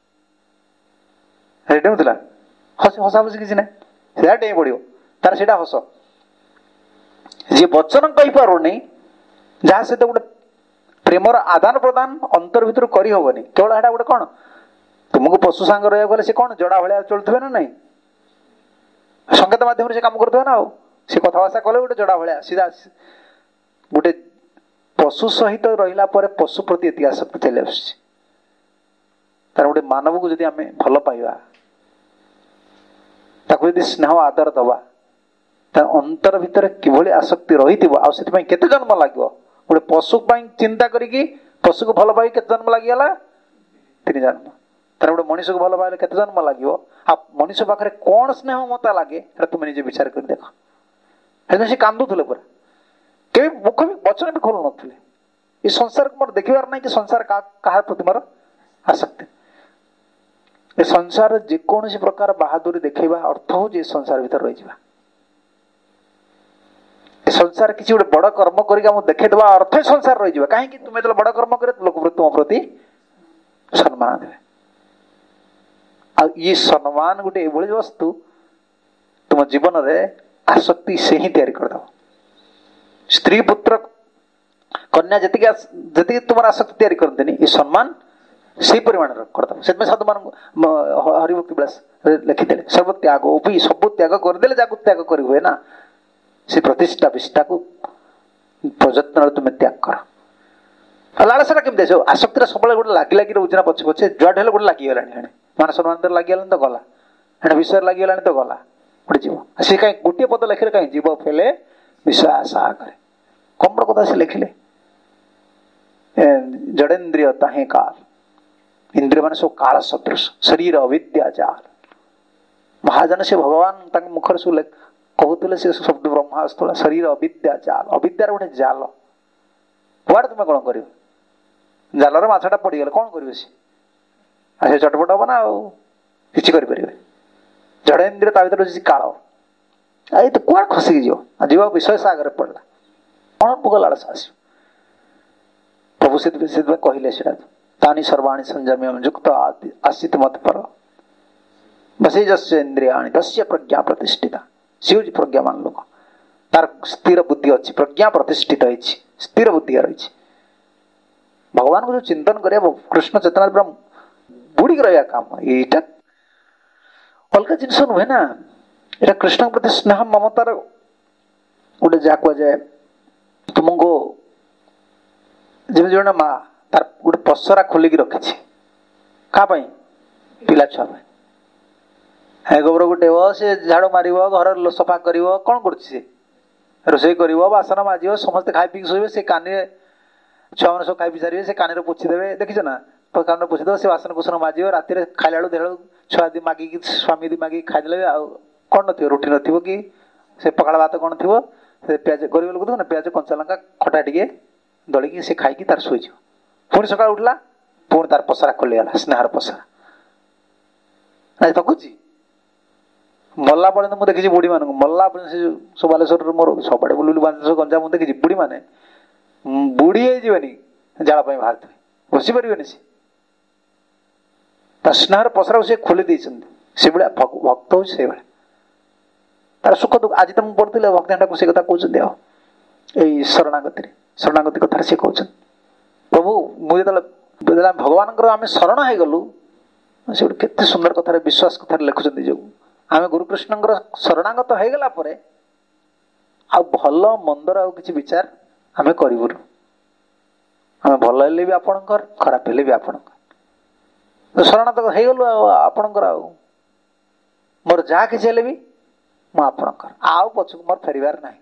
डेऊला हस हसा हसी किसी ना सीधा डेई पड़ो तार सीधा हस जी वचन कही पारुनी जहाँ सहित गोटे प्रेमर आदान प्रदान अंतर भितर करहबनी केवल एटा गोटे कौन तुमको पशु सांग रहा गले से कौन जड़ा भाया चलुवे ना नहीं संकेत मध्यम से काम करते ना से कथबार्ता कले गोटे जड़ा भाया सीधा गोटे पशु सहित रहा पशु प्रति एति आसक्ति चली आस तार गोटे मानव को जदि आम भल पाइबा ताको यदि स्नेह आदर दबा तार अंतर भितर किभली आसक्ति रही आते केते जन्म लगे गोटे पशु चिंता करिकी पशु को भल पाई केते जन्म लगिगला तीन जन्म तार गोटे मनीष को भल पाइले केते जन्म लगे आ मनीष पाखे कौन स्नेह मता लगे तुम निजे विचार कर देख से कांदुले पूरा के मुख भी वचन भी खोलु नथिले ये संसार को मोर देखिबार नहीं कि संसार कहा प्रति मोर आसक्ति ए संसार जेकोसी प्रकार बहादुरी देखा अर्थ हो संसार भीतर रही संसार किसी गोटे बड़ कर्म करके देखा अर्थ संसार रही कहीं तुम जो बड़ कर्म करे लोक तुम प्रति सम्मान देवे आ ये सम्मान गोटे ये वस्तु तुम जीवन में आसक्ति से ही तैयारी करद स्त्री पुत्र कन्या जी जी तुम आसक्ति तैयारी करते ये सम्मान से परिमाण करद से साधु मान हरिभक्ति विलास लिखिदे सर्व त्याग भी सब त्याग करदे जहाँ त्याग कर हुए ना से प्रतिष्ठा विष्ठा को प्रयत्न तुम्हें त्याग कर लालसा केमती आस आसक्ति सब गोटे लगी लगी रोज ना पछे पछे जुआड हेल्ले गोटे लगिगला मान सम्मान लगिगला तो गला एणे विषय लगिगला तो गला गोटे जीव सी कहीं गोटे पद लिखिले कहीं जीव फेले विषय आशा करे कम बड़ कथा से लिखिले जड़ेन्द्रिय ताहे काल इंद्रिय मान सब काल सदृश शरीर अविद्या जाल महाजन से भगवान तक मुखर सु कहते से शब्द ब्रह्मास्त्र शरीर अविद्या जाल अविद्यार गोटे जाल कुआड़े तुम कौन कर जालर मछटा पड़गले कौन करेंगे सी चटपट हम ना कि जड़ेन्द्रिय ता भर काल आई तो कुआड़ खसिक जीव जीव विषय से आगे पड़ला कौन भोग लालसा आस प्रभु से कहले तानी सर्वाणी संयम्यम युक्त आसित मत पर बसे जस्य इंद्रियाणि तस्य प्रज्ञा प्रतिष्ठिता सी हूँ प्रज्ञामान लोक तार स्थिर बुद्धि अच्छी प्रज्ञा प्रतिष्ठित है स्थिर बुद्धि रही भगवान को जो चिंतन कर कृष्ण चेतना पूरा बुड़ी रहा काम यहाँ अलग जिनस नुहे ना यहाँ कृष्ण प्रति स्नेह ममतार गोटे जहाँ कहुए तुमको जमी जड़े माँ तार गोटे पसरा खोलिकी रखी क्या पिला छुआ गोबर गोटे से झाड़ मार घर सफा कर कौन कर रोसे कर बासन माजिव समस्ते खाई पी शोबे से कानी छुआ मैंने सब खाई पी सारे से कानी पोछीदे देखीच ना कान पोछीदेव से बासन कुसन माजिव राति खाला बेलू देख छुआ दी मागिकी स्वामी दी मागिक खाईदे आ कौन न रुटी न कि से पखाड़ भात कौन थी से प्याज गरीब लोग ना प्याज कंचा लंका खटा टे दलिकी से खाई तार शोच पुणी सका उठला पुणी तार पसरा खोलीगला स्नेहर पसरा ना थकुची मल्ला पर्यटन मुझे देखी बुढ़ी मान मल्ला से सब बालेश्वर मोर सबड़े बुलुलु बांध गंजा मुझे देखी बुढ़ी मैंने बुढ़ी होनी झाड़ा बाहर थे बसी पारे सी स्नेहर पसरा से खोली से भक्त हो तार सुख दुख आज तुम पढ़ते भक्ति हाटा को से कथा कहते यही शरणागति शरणागति कथा सी कहते प्रभु मुझे भगवान आम शरण हो गलु से गोटे केते सुंदर कथार विश्वास कथार लिखुं जो आम गुरुकृष्ण शरणागत हो गला आ भल मंदर आ कि विचार आम करूँ आम भल हेल्ले भी आपणकर खराब हेल्ले भी आपणकर ଶରଣାଗତ ହେଇଗଲୁ ଆଉ ଆପଣଙ୍କର, ଆଉ ମୋର ଯାହା କିଛି ହେଲେ ବି ମୁଁ ଆପଣଙ୍କର, ଆଉ ପଛକୁ ମୋର ଫେରିବାର ନାହିଁ।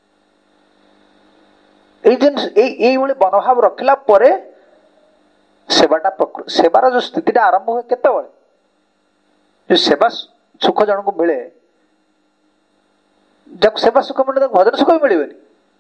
ଏଇ ଜିନିଷ ଏଇ ଏଇଭଳି ମନୋଭାବ ରଖିଲା ପରେ ସେବାଟା ସେବାର ଯୋଉ ସ୍ଥିତିଟା ଆରମ୍ଭ ହୁଏ କେତେବେଳେ, ଯୋଉ ସେବା ସୁଖ ଜଣକୁ ମିଳେ, ଯାକୁ ସେବା ସୁଖ ମିଳେ ତାକୁ ଭଜନ ସୁଖ ବି ମିଳିବନି।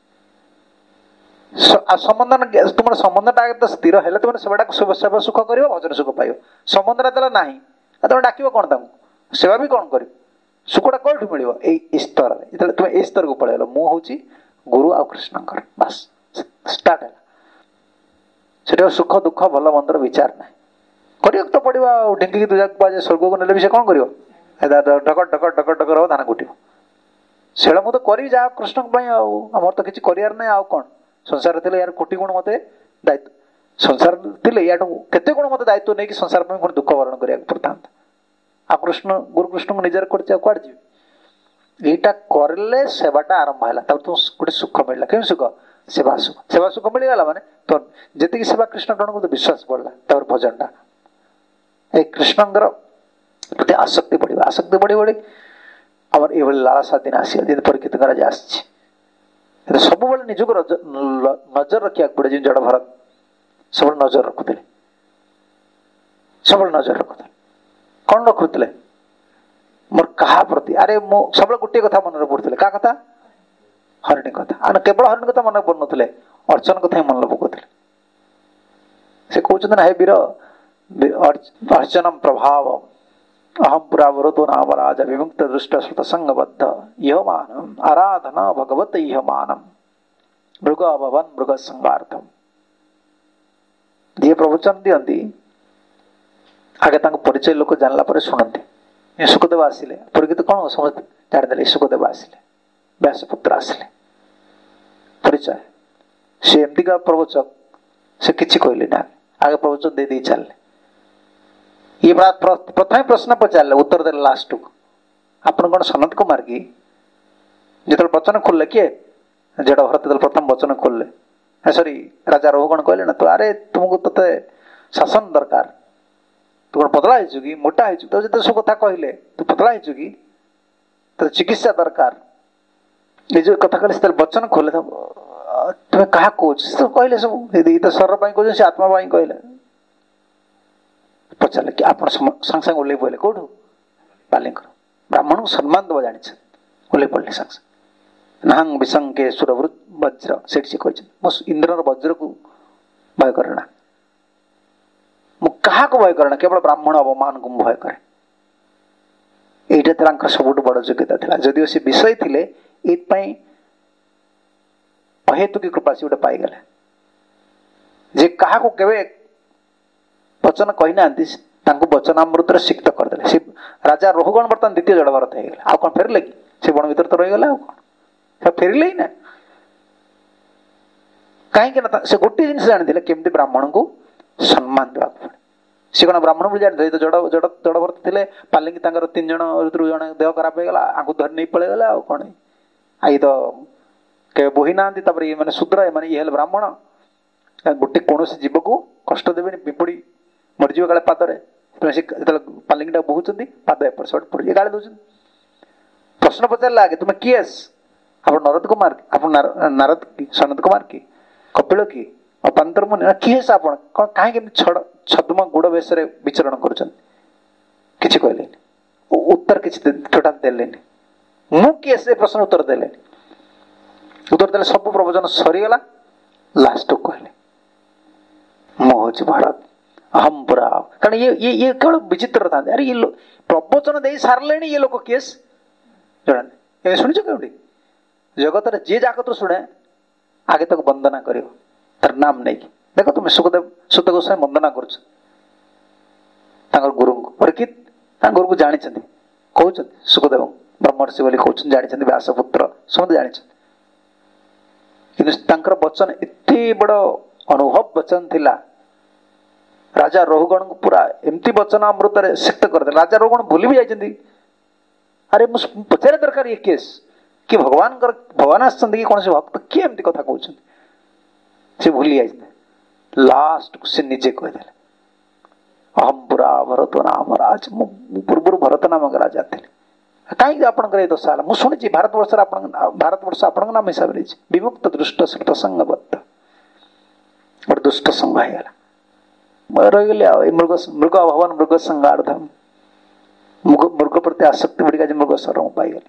ସମ୍ବନ୍ଧ ତୁମର ସମ୍ବନ୍ଧଟା ଆଗେ ତ ସ୍ଥିର ହେଲେ ତୁମେ ସେବାଟାକୁ ସେବା ସୁଖ କରିବ, ଭଜନ ସୁଖ ପାଇବ। ସମ୍ବନ୍ଧଟା ଦେଲା ନାହିଁ, ତମେ ଡାକିବ କଣ ତାଙ୍କୁ, ସେବା ବି କଣ କରିବ, ସୁଖଟା କୋଉଠୁ ମିଳିବ? ଏଇ ସ୍ତରରେ। ଯେତେବେଳେ ତୁମେ ଏଇ ସ୍ତରକୁ ପଳେଇଲ, ମୁଁ ହଉଛି ଗୁରୁ ଆଉ କୃଷ୍ଣଙ୍କର, ବାସ୍ ଷ୍ଟାର୍ଟ ହେଲା। ସେଟା ସୁଖ ଦୁଃଖ ଭଲ ମନ୍ଦର ବିଚାର ନାହିଁ, କରିବାକୁ ତ ପଡିବ। ଆଉ ଢିଙ୍କିକି ଦୁଜାକୁ କୁହାଯାଏ ସ୍ୱର୍ଗକୁ ନେଲେ ବି ସେ କଣ କରିବ, ଢକ ଢକ ଢକ ଢକ ହବ, ଧାନ କୁଟିବ। ସେଇଟା ମୁଁ ତ କରିବି ଯାହା କୃଷ୍ଣଙ୍କ ପାଇଁ, ଆଉ ଆମର ତ କିଛି କରିବାର ନାହିଁ। ଆଉ କଣ ସଂସାର ଥିଲେ ୟାର କୋଟି ଗୁଣ ମତେ ଦାୟିତ୍ୱ, ସଂସାର ଥିଲେ ୟାଠୁ କେତେ ଗୁଣ ମତେ ଦାୟିତ୍ୱ ନେଇକି ସଂସାର ପାଇଁ ପୁଣି ଦୁଃଖ ବରଣ କରିବାକୁ ପଡିଥାନ୍ତା। ଆଉ କୃଷ୍ଣ ଗୁରୁ କୃଷ୍ଣଙ୍କୁ ନିଜର କରିଛି, ଆଉ କୁଆଡେ ଯିବି? ଏଇଟା କରିଲେ ସେବାଟା ଆରମ୍ଭ ହେଲା, ତାପରେ ତ ଗୋଟେ ସୁଖ ମିଳିଲା। କେଉଁ ସୁଖ? ସେବା ସୁଖ। ସେବା ସୁଖ ମିଳିଗଲା ମାନେ ତ ଯେତିକି ସେବା କୃଷ୍ଣ ଟଣକୁ ବିଶ୍ୱାସ ବଢିଲା, ତାପରେ ଭଜନଟା ଏଇ କୃଷ୍ଣଙ୍କର ପ୍ରତି ଆସକ୍ତି ବଢିବ। ଆସକ୍ତି ବଢି ବଢି ଆମର ଏଇଭଳି ଲାଳସା ଦିନ ଆସିବ, ଯେମିତି ପରୀକ୍ଷିତ ରାଜା ଆସିଛି। ସବୁବେଳେ ନିଜକୁ ନଜର ରଖିବାକୁ ପଡେ। ଯେମିତି ଜଡ ଭରତ ସବୁବେଳେ ନଜର ରଖୁଥିଲେ, ସବୁବେଳେ ନଜର ରଖୁଥିଲେ। କଣ ରଖୁଥିଲେ? ମୋର କାହା ପ୍ରତି, ଆରେ ମୁଁ ସବୁବେଳେ ଗୋଟିଏ କଥା ମନରେ ପଡୁଥିଲେ। କାହା କଥା? ହରିଣୀ କଥା। ଆଉ କେବଳ ହରିଣୀ କଥା ମନେ ପଡୁନଥିଲେ, ଅର୍ଚ୍ଚନ କଥା ହିଁ ମନେ ପକଉଥିଲେ। ସେ କହୁଛନ୍ତି ନା, ହେ ବୀର ଅର୍ଚ୍ଚନମ ପ୍ରଭାବ ଅହಂ ପୁରା ବରଦୋ ନାମ ରାଜ ବିମୁକ୍ତ ଦୃଷ୍ଟ ଶ୍ରୁତ ସଂଗବଦ୍ଧ ଇହମାନମ ଆରାଧନା ଭଗବତ ଇହମାନମ ମୃଗ ଭବନ ମୃଗ ସଂଗାର୍ଥମ। ଯିଏ ପ୍ରବଚନ ଦିଅନ୍ତି ଆଗେ ତାଙ୍କ ପରିଚୟ ଲୋକ ଜାଣିଲା ପରେ ଶୁଣନ୍ତି। ସୁଖଦେବ ଆସିଲେ, ପରୀକ୍ଷିତ କଣ ସମସ୍ତେ ଜାଣିଦେଲେ, ସୁଖଦେବ ଆସିଲେ, ବ୍ୟାସପୁତ୍ର ଆସିଲେ, ପରିଚୟ। ସେ ଏମିତିକା ପ୍ରବଚକ, ସେ କିଛି କହିଲେ ନା, ଆଗେ ପ୍ରବଚନ ଦେଇ ଦେଇ ଚାଲିଲେ। ଇଏ ପ୍ରଥମେ ପ୍ରଶ୍ନ ପଚାରିଲେ, ଉତ୍ତର ଦେଲେ ଲାଷ୍ଟକୁ, ଆପଣ କଣ ସନତ କୁମାର କି? ଯେତେବେଳେ ବଚନ ଖୋଲିଲେ, କିଏ? ଜଡ ଭରତ ଯେତେବେଳେ ପ୍ରଥମ ବଚନ ଖୋଲିଲେ, ସରି ରାଜା ରହୁ କଣ କହିଲେ ନା, ତ ଆରେ ତୁମକୁ ତତେ ଶାସନ ଦରକାର, ତୁ କଣ ପତଳା ହେଇଛୁ କି, ମୋଟା ହେଇଛୁ? ତ ଯେତେ ସବୁ କଥା କହିଲେ, ତୁ ପତଳା ହେଇଛୁ କି, ତତେ ଚିକିତ୍ସା ଦରକାର, ଏ ଯୋଉ କଥା କହିଲେ, ସେତେବେଳେ ବଚନ ଖୋଲିଲେ, ତୁମେ କାହା କହୁଛ? ସେ କହିଲେ ସବୁ, ଏ ତ ଶରୀର ପାଇଁ କହୁଛ, ସେ ଆତ୍ମା ପାଇଁ କହିଲେ। ପଚାରିଲେ କି ଆପଣ ସାଙ୍ଗେ ସାଙ୍ଗେ ଓହ୍ଲେଇ ପଡ଼ିଲେ, କୋଉଠୁ? ବାଲିଙ୍କର। ବ୍ରାହ୍ମଣଙ୍କୁ ସମ୍ମାନ ଦେବା ଜାଣିଛ, ଓହ୍ଲେଇ ପଡ଼ିଲେ ସାଙ୍ଗେ ସାଙ୍ଗେ। ନାହଂ ବିଶଙ୍କେ ସୁର ବଜ୍ର, ସେଠି ସେ କହିଛନ୍ତି, ମୁଁ ଇନ୍ଦ୍ରର ବଜ୍ରକୁ ଭୟ କରେ ନା, ମୁଁ କାହାକୁ ଭୟ କରେ ନା, କେବଳ ବ୍ରାହ୍ମଣ ଅବମାନକୁ ମୁଁ ଭୟ କରେ। ଏଇଟା ତାଙ୍କର ସବୁଠୁ ବଡ ଯୋଗ୍ୟତା ଥିଲା। ଯଦିଓ ସେ ବିଷୟ ଥିଲେ, ଏଇଥିପାଇଁ ଅହେତୁକି କୃପା ସେ ଗୋଟେ ପାଇଗଲେ, ଯେ କାହାକୁ କେବେ ବଚନ କହିନାହାନ୍ତି, ତାଙ୍କୁ ବଚନାମୃତରେ ସିକ୍ତ କରିଦେଲେ। ସେ ରାଜା ରହୁଗଣ ବର୍ତ୍ତମାନ ଦ୍ୱିତୀୟ ଜଡ ଭରତ ହେଇଗଲେ। ଆଉ କଣ ଫେରିଲେ କି? ସେ ବଣ ଭିତରେ ତ ରହିଗଲେ, ଆଉ କଣ ସେ ଫେରିଲେ ହିଁ ନା। କାହିଁକି ନା ସେ ଗୋଟିଏ ଜିନିଷ ଜାଣିଥିଲେ, କେମିତି ବ୍ରାହ୍ମଣଙ୍କୁ ସମ୍ମାନ ଦେବାକୁ ପଡେ। ସେ କଣ ବ୍ରାହ୍ମଣ ବୋଲି ଜାଣିଥିଲେ? ଜଡ ଜଡ ଜଡ ଭରତ ଥିଲେ, ପାଲିଙ୍କି ତାଙ୍କର ତିନି ଜଣ ଭିତରୁ ଜଣେ ଦେହ ଖରାପ ହେଇଗଲା, ଆଙ୍କୁ ଧରି ନେଇ ପଳେଇଗଲେ, ଆଉ କଣ? ଆଇ ତ କେବେ ବୋହି ନାହାନ୍ତି। ତାପରେ ଇଏ ମାନେ ଶୂଦ୍ର, ଏମାନେ ଇଏ ହେଲେ ବ୍ରାହ୍ମଣ। ଗୋଟେ କୌଣସି ଜୀବକୁ କଷ୍ଟ ଦେବେନି, ପିମ୍ପୁଡି ମରିଯିବ କାଳେ ପାଦରେ, ଯେତେବେଳେ ପାଲିଙ୍କିଟା ବୋହୁଛନ୍ତି, ପାଦ ଏପଟ ସେପଟ ପଡିଯିବ, ଗାଳି ଦଉଛନ୍ତି। ପ୍ରଶ୍ନ ପଚାରିଲା ଆଗେ, ତୁମେ କିଏ? ଆପଣ ନରଦ କୁମାର, ଆପଣ ନାରଦ କି, ସନତ କୁମାର କି, କପିଳ କି, ଅପାନ୍ତର ମୁନି, କିଏ ସେ ଆପଣ? କଣ କାହିଁକି ଛଡ ଛଦ୍ମ ଗୁଡ ବେଶରେ ବିଚରଣ କରୁଛନ୍ତି? କିଛି କହିଲେନି, ଉତ୍ତର କିଛି ଟୋଟାଲ ଦେଲେନି। ମୁଁ କିଏ? ସେ ପ୍ରଶ୍ନ ଉତ୍ତର ଦେଲେନି। ଉତ୍ତର ଦେଲେ ସବୁ ପ୍ରବଚନ ସରିଗଲା, ଲାଷ୍ଟକୁ କହିଲେ, ମୁଁ ହଉଛି ଭାରତ ଅହମ ପୁରା। କାରଣ ଇଏ ଇଏ ଇଏ କେବଳ ବିଚିତ୍ର ଥାନ୍ତି। ଆରେ ଇଏ ପ୍ରବଚନ ଦେଇ ସାରିଲେଣି, ଇଏ ଲୋକ କିଏ ଜଣା? ଏବେ ଶୁଣିଛ କେଉଁଠି? ଜଗତରେ ଯିଏ ଜାଗତରୁ ଶୁଣେ, ଆଗେ ତାକୁ ବନ୍ଦନା କରିବ, ତାର ନାମ ନେଇକି। ଦେଖ ତୁମେ ସୁଖଦେବ ସୁତ ଗୋସ୍ୱାମୀ ବନ୍ଦନା କରୁଛ ତାଙ୍କର ଗୁରୁଙ୍କୁ। ପରୀକ୍ଷିତ ତାଙ୍କ ଗୁରୁଙ୍କୁ ଜାଣିଛନ୍ତି, କହୁଛନ୍ତି ସୁଖଦେବ ବ୍ରହ୍ମର୍ଷି ବୋଲି କହୁଛନ୍ତି, ଜାଣିଛନ୍ତି ବ୍ୟାସପୁତ୍ର, ସମସ୍ତେ ଜାଣିଛନ୍ତି। କିନ୍ତୁ ତାଙ୍କର ବଚନ ଏତେ ବଡ ଅନୁଭବ ବଚନ ଥିଲା, ରାଜା ରହୁଗଣଙ୍କୁ ପୁରା ଏମିତି ବଚନ ଅମୃତରେ ସିକ୍ତ କରିଦେଲେ। ରାଜା ରହୁଗଣ ଭୁଲି ବି ଯାଇଛନ୍ତି, ଆରେ ମୁଁ ପଚାରିବା ଦରକାର, ଇଏ କେସ୍ କି ଭଗବାନଙ୍କର, ଭଗବାନ ଆସିଛନ୍ତି କି କୌଣସି ଭକ୍ତ, କିଏ ଏମିତି କଥା କହୁଛନ୍ତି? ସେ ଭୁଲି ଯାଇଛନ୍ତି। ଲାଷ୍ଟକୁ ସେ ନିଜେ କହିଦେଲେ, अहम पुरा भरत नाम राज, पूर्व भरत नामक राजा थे। कहीं आपंकर ये दशा मुझे शुणी भारत वर्ष भारत वर्ष आपण नाम हिसाब से विमुक्त दृष्ट श्रुत संगबद्ध गोटे दुष्ट संघ है रही मृग मृग भवन मृग संगार्ध मृग प्रति आसक्ति बढ़ी आज मृग शरण पाईगले।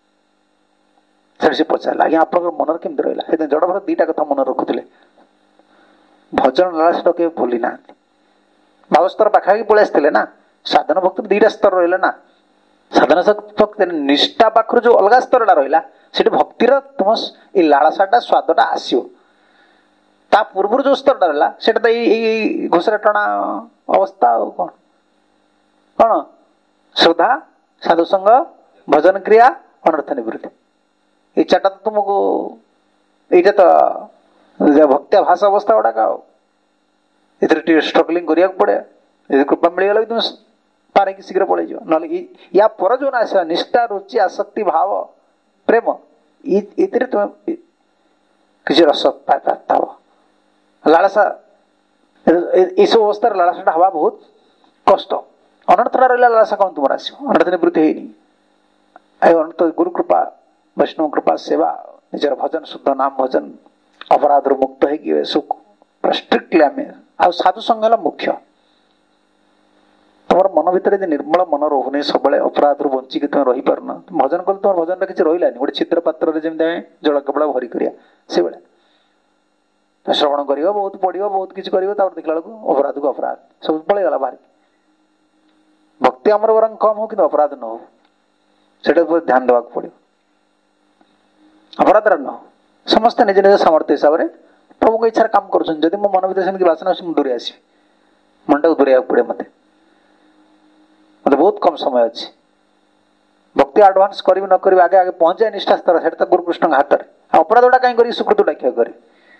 से पचारा आज्ञा आप मन केमती रहा जड़ भर दीटा कथा मन रखुले भजन लालसा के भूली ना भाव स्तर पाखापाखि पलि आसते ना साधन भक्त दीटा स्तर रहा ना साधन भक्त निष्ठा पाखर जो अलग स्तर रहा से भक्तिर तुम ये लालसाटा स्वादटा आसो ता पूर्व जो स्तर रहा से घोषरा टणा अवस्था कौन कौन श्रद्धा साधुसंग भजन क्रिया अनर्थ निवृत्ति ये चार्टा तो तुमको ये तो भक्तिया भाषा अवस्था गुड़ाक ये स्ट्रगलिंग करिया पड़े यदि कृपा मिलगला भी तुम पारे की शीघ्र पड़े ना या पर जो ना निष्ठा रुचि आसक्ति भाव प्रेम ये तुम किसी रस पाई पाता हो लालसा ये सब अवस्था लालसाटा हवा बहुत कष्ट अनर्थ रहा लालसा कौन तुम आसो अनर्थ निवृत्ति है अनर्थ गुरु कृपा वैष्णव कृपा सेवा निजर भजन शुद्ध नाम भजन अपराध मुक्त है सुख स्ट्रिक्टली आम आ साधु संग मुख्य तुम मन भर निर्मल मन रोनी सब अपराध रू बंचिक तुम रही पारना भजन कल तुम भजन किसी रही गोटे छिद्र पात्र जल केवल भरी करिया से भाई श्रवण कर बहुत पढ़ बहुत किसी कर देखला बेलू अपराध को अपराध सब पलैगला बाहर भक्ति आमर वर कम हो कि अपराध न हो ध्यान देवा पड़ो अपराध न हो समस्ते निज निज सामर्थ्य हिसाब से प्रभु को इच्छा काम कर मो मन भर से बासना अच्छे दूरे आसि मन टाक दूरे पड़े मत मत बहुत कम समय अच्छे भक्ति आडभांस करी न करी आगे आगे पहुंच जाए निष्ठा स्तर से गुरुकृष्ण हाथ में अपराधा कहीं सुकृत डाकिया करे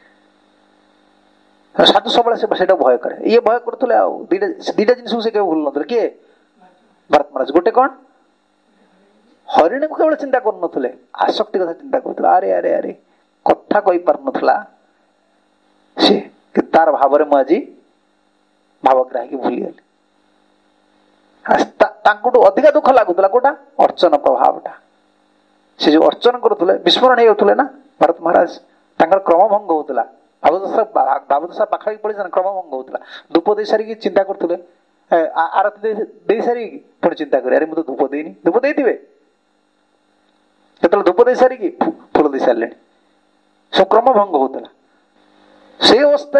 साधु सब से भय करे ये भय करुले दीटा जिन से भूल न किए भरत महाराज गोटे कौन हरिणी को केवल चिंता कर आसक्ति कथा चिंता कर अरे अरे अरे कथा कही पार नाला सी तार भाव में मुझे भावग्राही भूलीगली अधिका दुख लगुला कौटा अर्चन प्रभावटा से जो अर्चन करुले विस्मरण होते ना भरत महाराज क्रम भंग होता भावदशा भावदशा पाखापाखि पड़ी क्रम भंग होता धूप दे सारी चिंता करुले आरती दे सारी पुणी चिंता करें अरे मुझे धूप देनी धूप देते धूप दे सारी फूल दे सारे सब क्रम भंग होता से अवस्था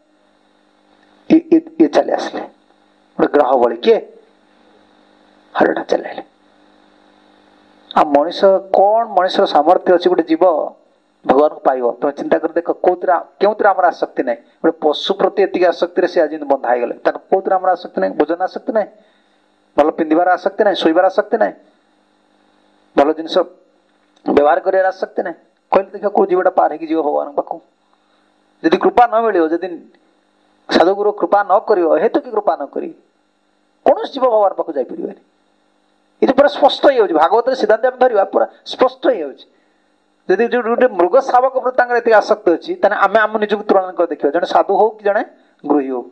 ये चली आसले गोटे ग्रह बड़ी किए हरिटा चल आ मनीष कौन मनीष सामर्थ्य अच्छी गोटे जीव भगवान को पाइब तुम चिंता कर देख कौन आम आसक्ति ना गोटे पशु प्रति एति आसक्ति से आज बंधा हो गले कौन आम आसक्ति ना भोजन आसक्ति ना भल पिंधार आसक्ति ना शोबार आसक्ति ना भल जिन व्यवहार कर आसक्ति ना कहले देख कौ जीवटा पार हो जीव भगवान पाक जदि कृपा न मिले जदि साधुगुरु कृपा न कर हेतु कि कृपा न करी कौन जीव भगवान पाक जापर ये पूरा स्पष्ट हो भागवत सिद्धांत आम धरवा पूरा स्पष्ट हो जदि जो मृग शावक प्रति आसक्ति अच्छी आम आम निजक तुलना कर देखिए जड़े साधु हो कि जड़े गृही हो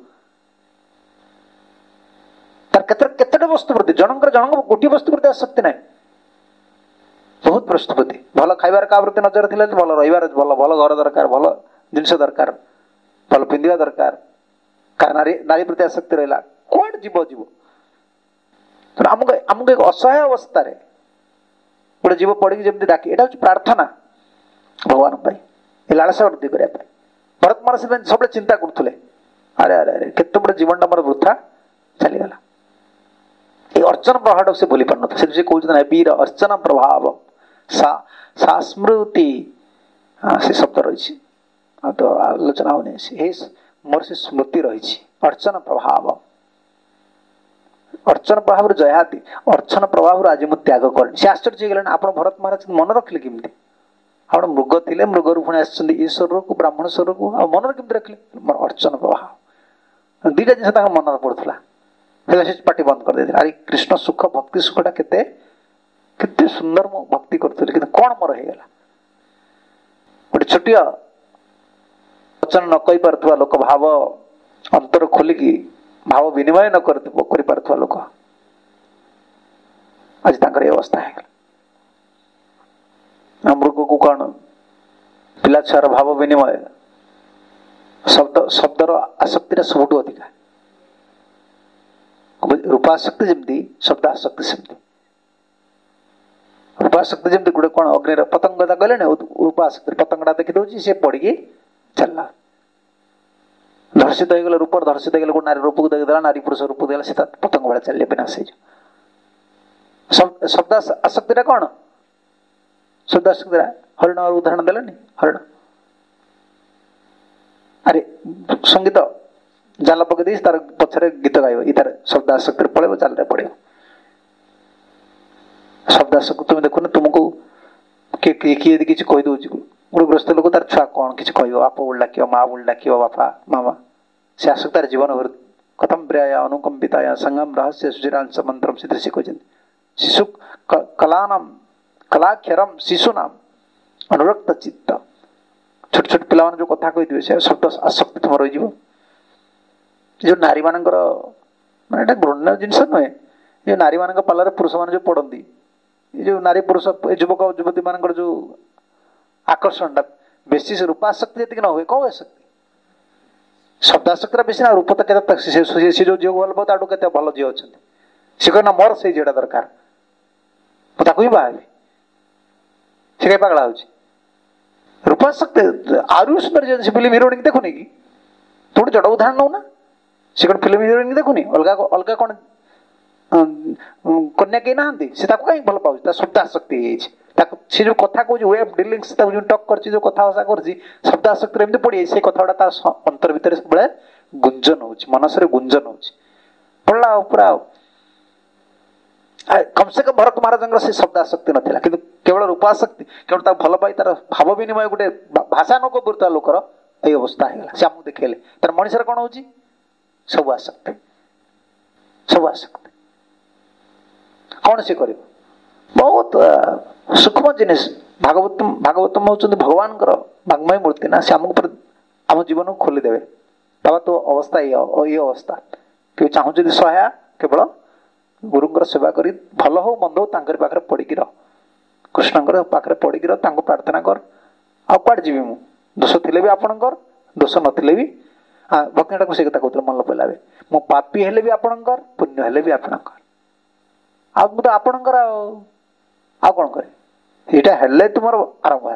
केते वस्तु प्रति जनकर जन गोटे वस्तु प्रति आसक्ति ना बहुत वस्तु प्रति भल खाइबार का प्रति नजर थी भल रही भल भल घर दरकार भल जिनस दरकार भल पिंधा दरकार नारी नारी प्रति आसक्ति रहा कौन जीव जीव आमको आमको एक असहाय अवस्था गोटे जीव पड़ी जमी डाके यहाँ हूँ प्रार्थना भगवान ये लालसा वृद्धि करने भरत महाराज सब चिंता करुले अरे अरे अरे केते बड़े जीवन मोर वृथा चलीगला ये अर्चन प्रभाव से भूली पार ना से कहते वीर अर्चन प्रभाव सा सा स्मृति से शब्द रही तो आलोचना होने हे मोर से स्मृति रही अर्चन प्रभाव अर्चन प्रभाव जयाति अर्चन प्रभाव आज मुझे त्याग कर आश्चर्य गले आप भरत महाराज मन रखिले किमती आप मृग थे मृग रू पुणी आश्वर को ब्राह्मण स्वर को मन केमती रखिले मोर अर्चन प्रभाव दीटा जिन मन पड़ूला पार्टी बंद कर दे अरे कृष्ण सुख भक्ति सुखटा केते केते सुंदर मो भक्ति करुली कि कौन मोर होगा गोटे छोटिया वचन न कही पार लोक भाव अंतर खोलिकी भाव विनिमय न कर लोक आज तांकर अवस्था है। मृग को कौन पिला छुआर भाव विनिमय शब्द शब्दर आसक्ति सबुठ अधिका रूपाशक्ति जमी शब्द आसक्ति सेमती रूपाशक्ति जमी गोटे कौन अग्नि पतंग गले रूपाशक्ति पतंगटा देखी दौर सी पड़ी चलला धर्षित हो गला रूप धर्षित हो गला नारी रूप को देखा नारी पुरुष रूप को देखा पतंग भाया चलिए विनाश शब्द आसक्ति कौन शब्द आसक्ति हरिण उदाहरण देलानी हरिण अरे संगीत जाल पकई तार पछरे गीत गाइब इतार शब्द आसक्ति पड़े जाल पड़े शब्द आसक्ति तुम देखो तुमको किए यदि किसी कही दौर गोटे ग्रस्त लोक तार छुआ कौन किसी कह बाप बोल डाक माँ बोल डाक बापा मामा से आसक्तार जीवन भर कथम प्रिया अनुकंपिता संगम रहस्य सुचिरांश मंत्रम से ऋषि कहते शिशु कलानाम कलाक्षरम शिशु नाम अनुरक्त चित्त छोट छोट पिला जो कथा कही से शब्द आसक्ति तुम रही जो नारी मान माने घृण्य जिनस नुहे ये नारी मान पालर पुरुष मान जो पड़ती जो नारी पुरुष युवक युवती मान जो आकर्षण बेसी रूपाशक्ति जी न हुए कौन आसक्ति शब्दाशक्ति बेसी ना रूप तो सी जो झील भल पाए ताठू के भल झी अच्छा सी कहना मोर से झीटा दरकार मुझे बाहर से कहीं पगला हो रूपाशक्ति आरु सुंदर फिल्म हिरोइन देखुनी कि तू गोटे जड़ उदाहरण नौ ना सी कौन फिल्म हिरोइन देखुनी अलग अलग कौन कन्या कहीं ना सी कहीं भल पाऊँ शब्द आसक्ति सी जो कथा कौन वे अफ डिलिंग्स जो टक कर जो कथा भाषा कर शब्द आसक्ति एमती पड़ी से कथा गुड़ा अंतर भितर सब गुंजन हो मनस गुंजन हो पड़ा पूरा कम से कम भरत महाराज से शब्द आसक्ति नाला कि केवल रूपाशक्ति केवल भल पाई तार भाव विनिमय गोटे भाषा न कबूरता लोकर ये अवस्था है से आमको देखले तार मनुष्य कौन हो सब आसक्ति सब आसक्ति कौन सी कर बहुत सूक्ष्म जिनिस भागवतम भागवतम होती भगवान वाग्मय मूर्ति ना से आमको आम जीवन को खोलीदेवे बाबा तो अवस्था ये अवस्था कि चाहूँ सहाया केवल गुरुंर सेवा करी भल हो मंद हो तांकर पाखरे पड़िकी रह कृष्णंकर पाखरे पड़िकी रह तांको प्रार्थना कर आ कुआडे जीवी मु दोष थिले भी आपणकर दोष नथिले भी भक्तिटा से कथा कहते मन पड़ा मो पापी हेले भी आपणकर पुण्य हेले भी आपणकर आ तो आपणकर आ कौन करे यहाँ हेले तुम आरंभ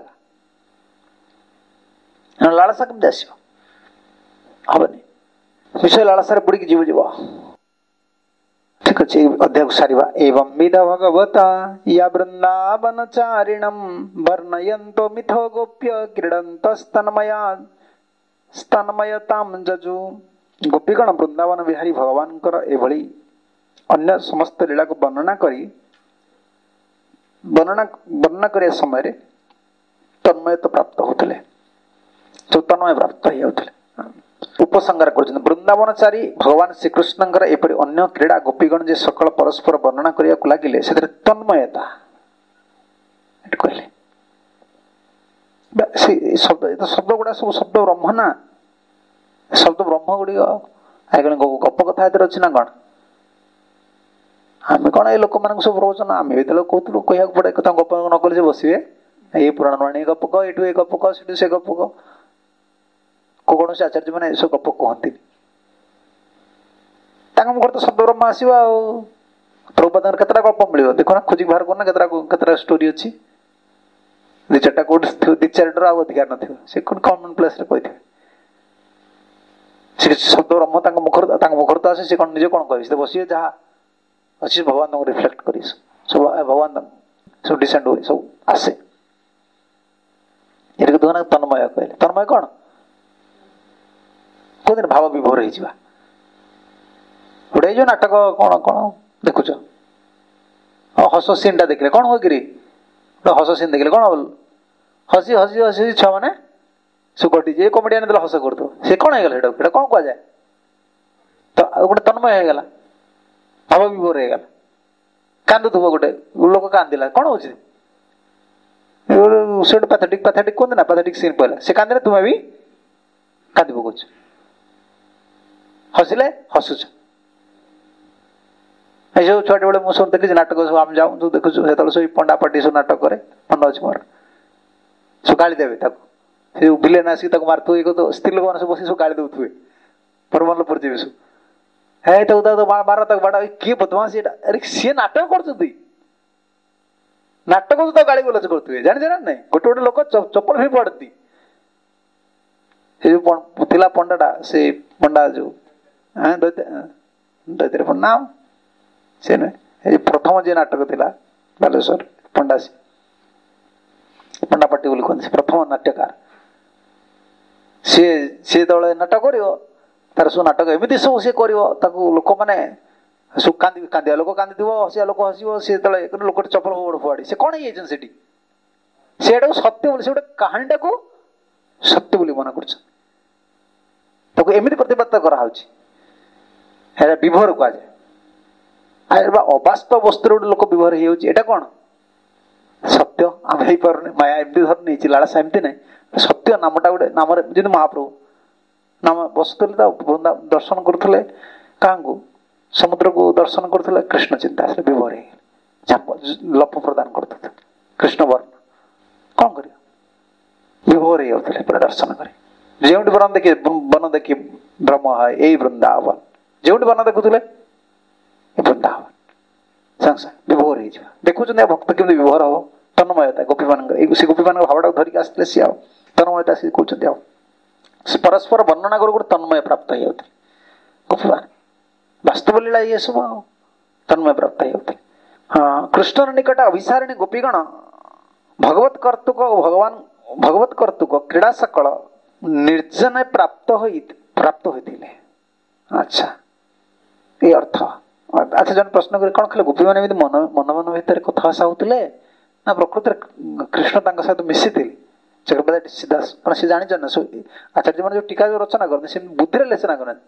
है लालसा कमी आस हेनी विषय लालसार बुड़ी जीव जीव ठीक अच्छे अध्याय को सारिबा एवं विध भगवता या वृंदावन चारिणम वर्णयन्तो मिथो गोप्य क्रीडंत स्तनमया स्तनमयताम जजु गोपीगण वृंदावन विहारी भगवान कर एभली अन्य समस्त लीला को वर्णना करी वर्णना वर्णना करिया समय तन्मय तो प्राप्त होते जो तन्मय प्राप्त होते उपसंहार कर वृंदावनचारी भगवान श्रीकृष्ण एपरी अन्य क्रीड़ा गोपीगण जे सकल परस्पर वर्णना करने को लगिले से तन्मयता कहले शब्द शब्द गुड़ा सब शब्द ब्रह्म ना शब्द ब्रह्म गुड़िक गप कथा अच्छी ना कौन आम कौन ये लोक मान सब प्रवचन आम भी कहूँ कह पड़े गप न कले बसवे ये पुराण पुराणी गप कह ये गप कह से गप कह कौन से आचार्य मैंने सब गप कहती मुखर तो शब्द ब्रह्म आसो प्रभुपाद केतटा गप मिल देख ना खोजिक बाहर करना केतटा स्टोरी अच्छी दि चार्टा कौट दि चार अधिकार न कमन प्लेस कहते शब्द ब्रह्म मुखर मुखर तो आसे कौन निजे कौन कह बस जहाँ अच्छी भगवान रिफ्लेक्ट कर सब भगवान सब डिसेंड हुए सब आसे ये तन्मय कहले तन्मय कौन कौन भाव विभोर हो गोटे जो नाटक कौन कौन देखुच हस सीन टा देखले कौन हो कि हस सीन देखले कौन बोल हसी हसी हसी छुआ मैंने सब कटी जे कमेडियन देला हस कर सी कौन हो गला कौन कह जाए तो गोटे तन्मय हो गला भाव विभोर हो गला कांदुव गोटे लोक कांदिला कौन हो पैथेटिक पैथेटिक कहते ना पैथेटिक सीन पहला से कांदे तुम्हें भी कांदी पकाच हसिले हसुच এই ସବୁ ଛୁଆଟି ବେଳେ ମୁଁ ସବୁ ଦେଖିଛି ନାଟକ ସବୁ ଆମେ ଯାଉ ସବୁ ଦେଖୁଛୁ ସେତେବେଳେ ସବୁ ପଣ୍ଡା ପାଟି ସବୁ ନାଟକ କରେ ମନେ ଅଛି ମୋର ସବୁ ଗାଳି ଦେବେ ତାକୁ ସେ ଭିଲେନ ଆସିକି ତାକୁ ମାରୁଥିବ ଇଏ କରୁଥିବ ସ୍ତ୍ରୀ ଲୋକମାନେ ସବୁ ବସି ସବୁ ଗାଳି ଦେଉଥିବେ ପରମଲ ପରେ ଯିବେ ସବୁ ହେ ତାକୁ ତାକୁ ମାର ତାକୁ ବାଡା କିଏ ବଦମାସ ଏଇଟା ଆରେ ସିଏ ନାଟକ କରୁଛନ୍ତି ନାଟକ ତାକୁ ଗାଳି ଗୁଲଜ କରୁଥିବେ ଜାଣିଛ ନା ନାଇଁ ଗୋଟେ ଗୋଟେ ଲୋକ ଚପଲ ବି ପଡନ୍ତି ସେ ଯୋଉ ଥିଲା ପଣ୍ଡାଟା ସେ ପଣ୍ଡା ଯୋଉ ଦୈତରେ ପଣ୍ଡା ସେ ନୁହେଁ ପ୍ରଥମ ଯିଏ ନାଟକ ଥିଲା ବାଲେଶ୍ୱର ପଣ୍ଡା ସେ ପଣ୍ଡା ପାଟି ବୋଲି କୁହନ୍ତି ସେ ପ୍ରଥମ ନାଟ୍ୟକାର ସିଏ ସିଏ ଯେତେବେଳେ ନାଟକ କରିବ ତାର ସବୁ ନାଟକ ଏମିତି ସବୁ ସିଏ କରିବ ତାକୁ ଲୋକମାନେ ସବୁ କାନ୍ଦି କାନ୍ଦିବା ଲୋକ କାନ୍ଦିଥିବ ହସିବା ଲୋକ ହସିବ ସିଏ ଯେତେବେଳେ ଲୋକଟେ ଚପଲ ଗୋଡ ଫୋପାଡି ସେ କଣ ହେଇଯାଇଛନ୍ତି ସେଠି ସେ ଏଟାକୁ ସତ୍ୟ ବୋଲି ସେ ଗୋଟେ କାହାଣୀଟାକୁ ସତ୍ୟ ବୋଲି ମନେ କରୁଛନ୍ତି ତାକୁ ଏମିତି ପ୍ରତିବାଦ କରାହଉଛି ଏଇଟା ବିଭୋର କୁହାଯାଏ ଅବାସ୍ତବ ବସ୍ତୁରେ ଗୋଟେ ଲୋକ ବିଭୋର ହେଇଯାଉଛି ଏଇଟା କଣ ସତ୍ୟ ଆମେ ହେଇପାରୁନି ମାୟା ଏମିତି ଧରି ନେଇଛି ଲାଳସା ଏମିତି ନାହିଁ ସତ୍ୟ ନାମଟା ଗୋଟେ ନାମରେ ଯେମିତି ମହାପ୍ରଭୁ ନାମ ବସୁଥିଲେ ତ ବୃନ୍ଦା ଦର୍ଶନ କରୁଥିଲେ କାହାଙ୍କୁ ସମୁଦ୍ରକୁ ଦର୍ଶନ କରୁଥିଲେ କୃଷ୍ଣ ଚିନ୍ତା ଆସିଲେ ବିଭୋର ହେଇଗଲେ ଲପ ପ୍ରଦାନ କରୁଥିଲେ କୃଷ୍ଣ ବର୍ଣ୍ଣ କଣ କରିବ ବିଭୋର ହେଇଯାଉଥିଲେ ପୁରା ଦର୍ଶନ କରି ଯେଉଁଠି ବନ ଦେଖି ବନ ଦେଖି ଭ୍ରମ হয় ଏଇ ବୃନ୍ଦାବନ ଯେଉଁଠି ବନ ଦେଖୁଥିଲେ ଏ ବୃନ୍ଦାବନ ସାଙ୍ଗେ ସାଙ୍ଗେ ବିଭୋର ହେଇଯିବ ଦେଖୁଛନ୍ତି ଭକ୍ତ କେମିତି ବିଭୋର ହବ ତନ୍ମୟତା ଗୋପୀ ମାନଙ୍କର ଏଇ ସେ ଗୋପୀ ମାନଙ୍କ ଭାବଟାକୁ ଧରିକି ଆସିଥିଲେ ସିଏ ଆଉ ତନ୍ମୟତା ସିଏ କହୁଛନ୍ତି ଆଉ ପରସ୍ପର ବର୍ଣ୍ଣନା କରୁ ଗୋଟେ ତନ୍ମୟ ପ୍ରାପ୍ତ ହେଇଯାଉଥିଲେ ଗୋପୀମାନେ ବାସ୍ତବ ଲୀଳା ଇଏ ସବୁ ଆଉ ତନ୍ମୟ ପ୍ରାପ୍ତ ହେଇଯାଉଥିଲେ ହଁ କୃଷ୍ଣର ନିକଟ ଅଭିସାରିଣୀ ଗୋପୀଗଣ ଭଗବତ କର୍ତ୍ତୃକ ଭଗବାନ ଭଗବତ କର୍ତ୍ତୃକ କ୍ରୀଡ଼ା ସକଳ ନିର୍ଜନ ପ୍ରାପ୍ତ ହୋଇ ପ୍ରାପ୍ତ ହୋଇଥିଲେ ଆଚ୍ଛା ଏଇ ଅର୍ଥ ଆଚ୍ଛା ଜଣେ ପ୍ରଶ୍ନ କରି କଣ ଖାଲି ଗୋପୀ ମାନେ ଏମିତି ମନ ମନ ମନ ଭିତରେ କଥା ଭାଷା ହଉଥିଲେ ନା ପ୍ରକୃତରେ କୃଷ୍ଣ ତାଙ୍କ ସହିତ ମିଶିଥିଲେ ଚକ୍ରବର୍ତ୍ତୀ ଦାସ କାରଣ ସେ ଜାଣିଛନ୍ତି ନା ଆଚାର୍ଯ୍ୟ ମାନେ ଯୋଉ ଟୀକା ଯୋଉ ରଚନା କରନ୍ତି ସେ ବୁଦ୍ଧିରେ ଲେଖନା କରନ୍ତି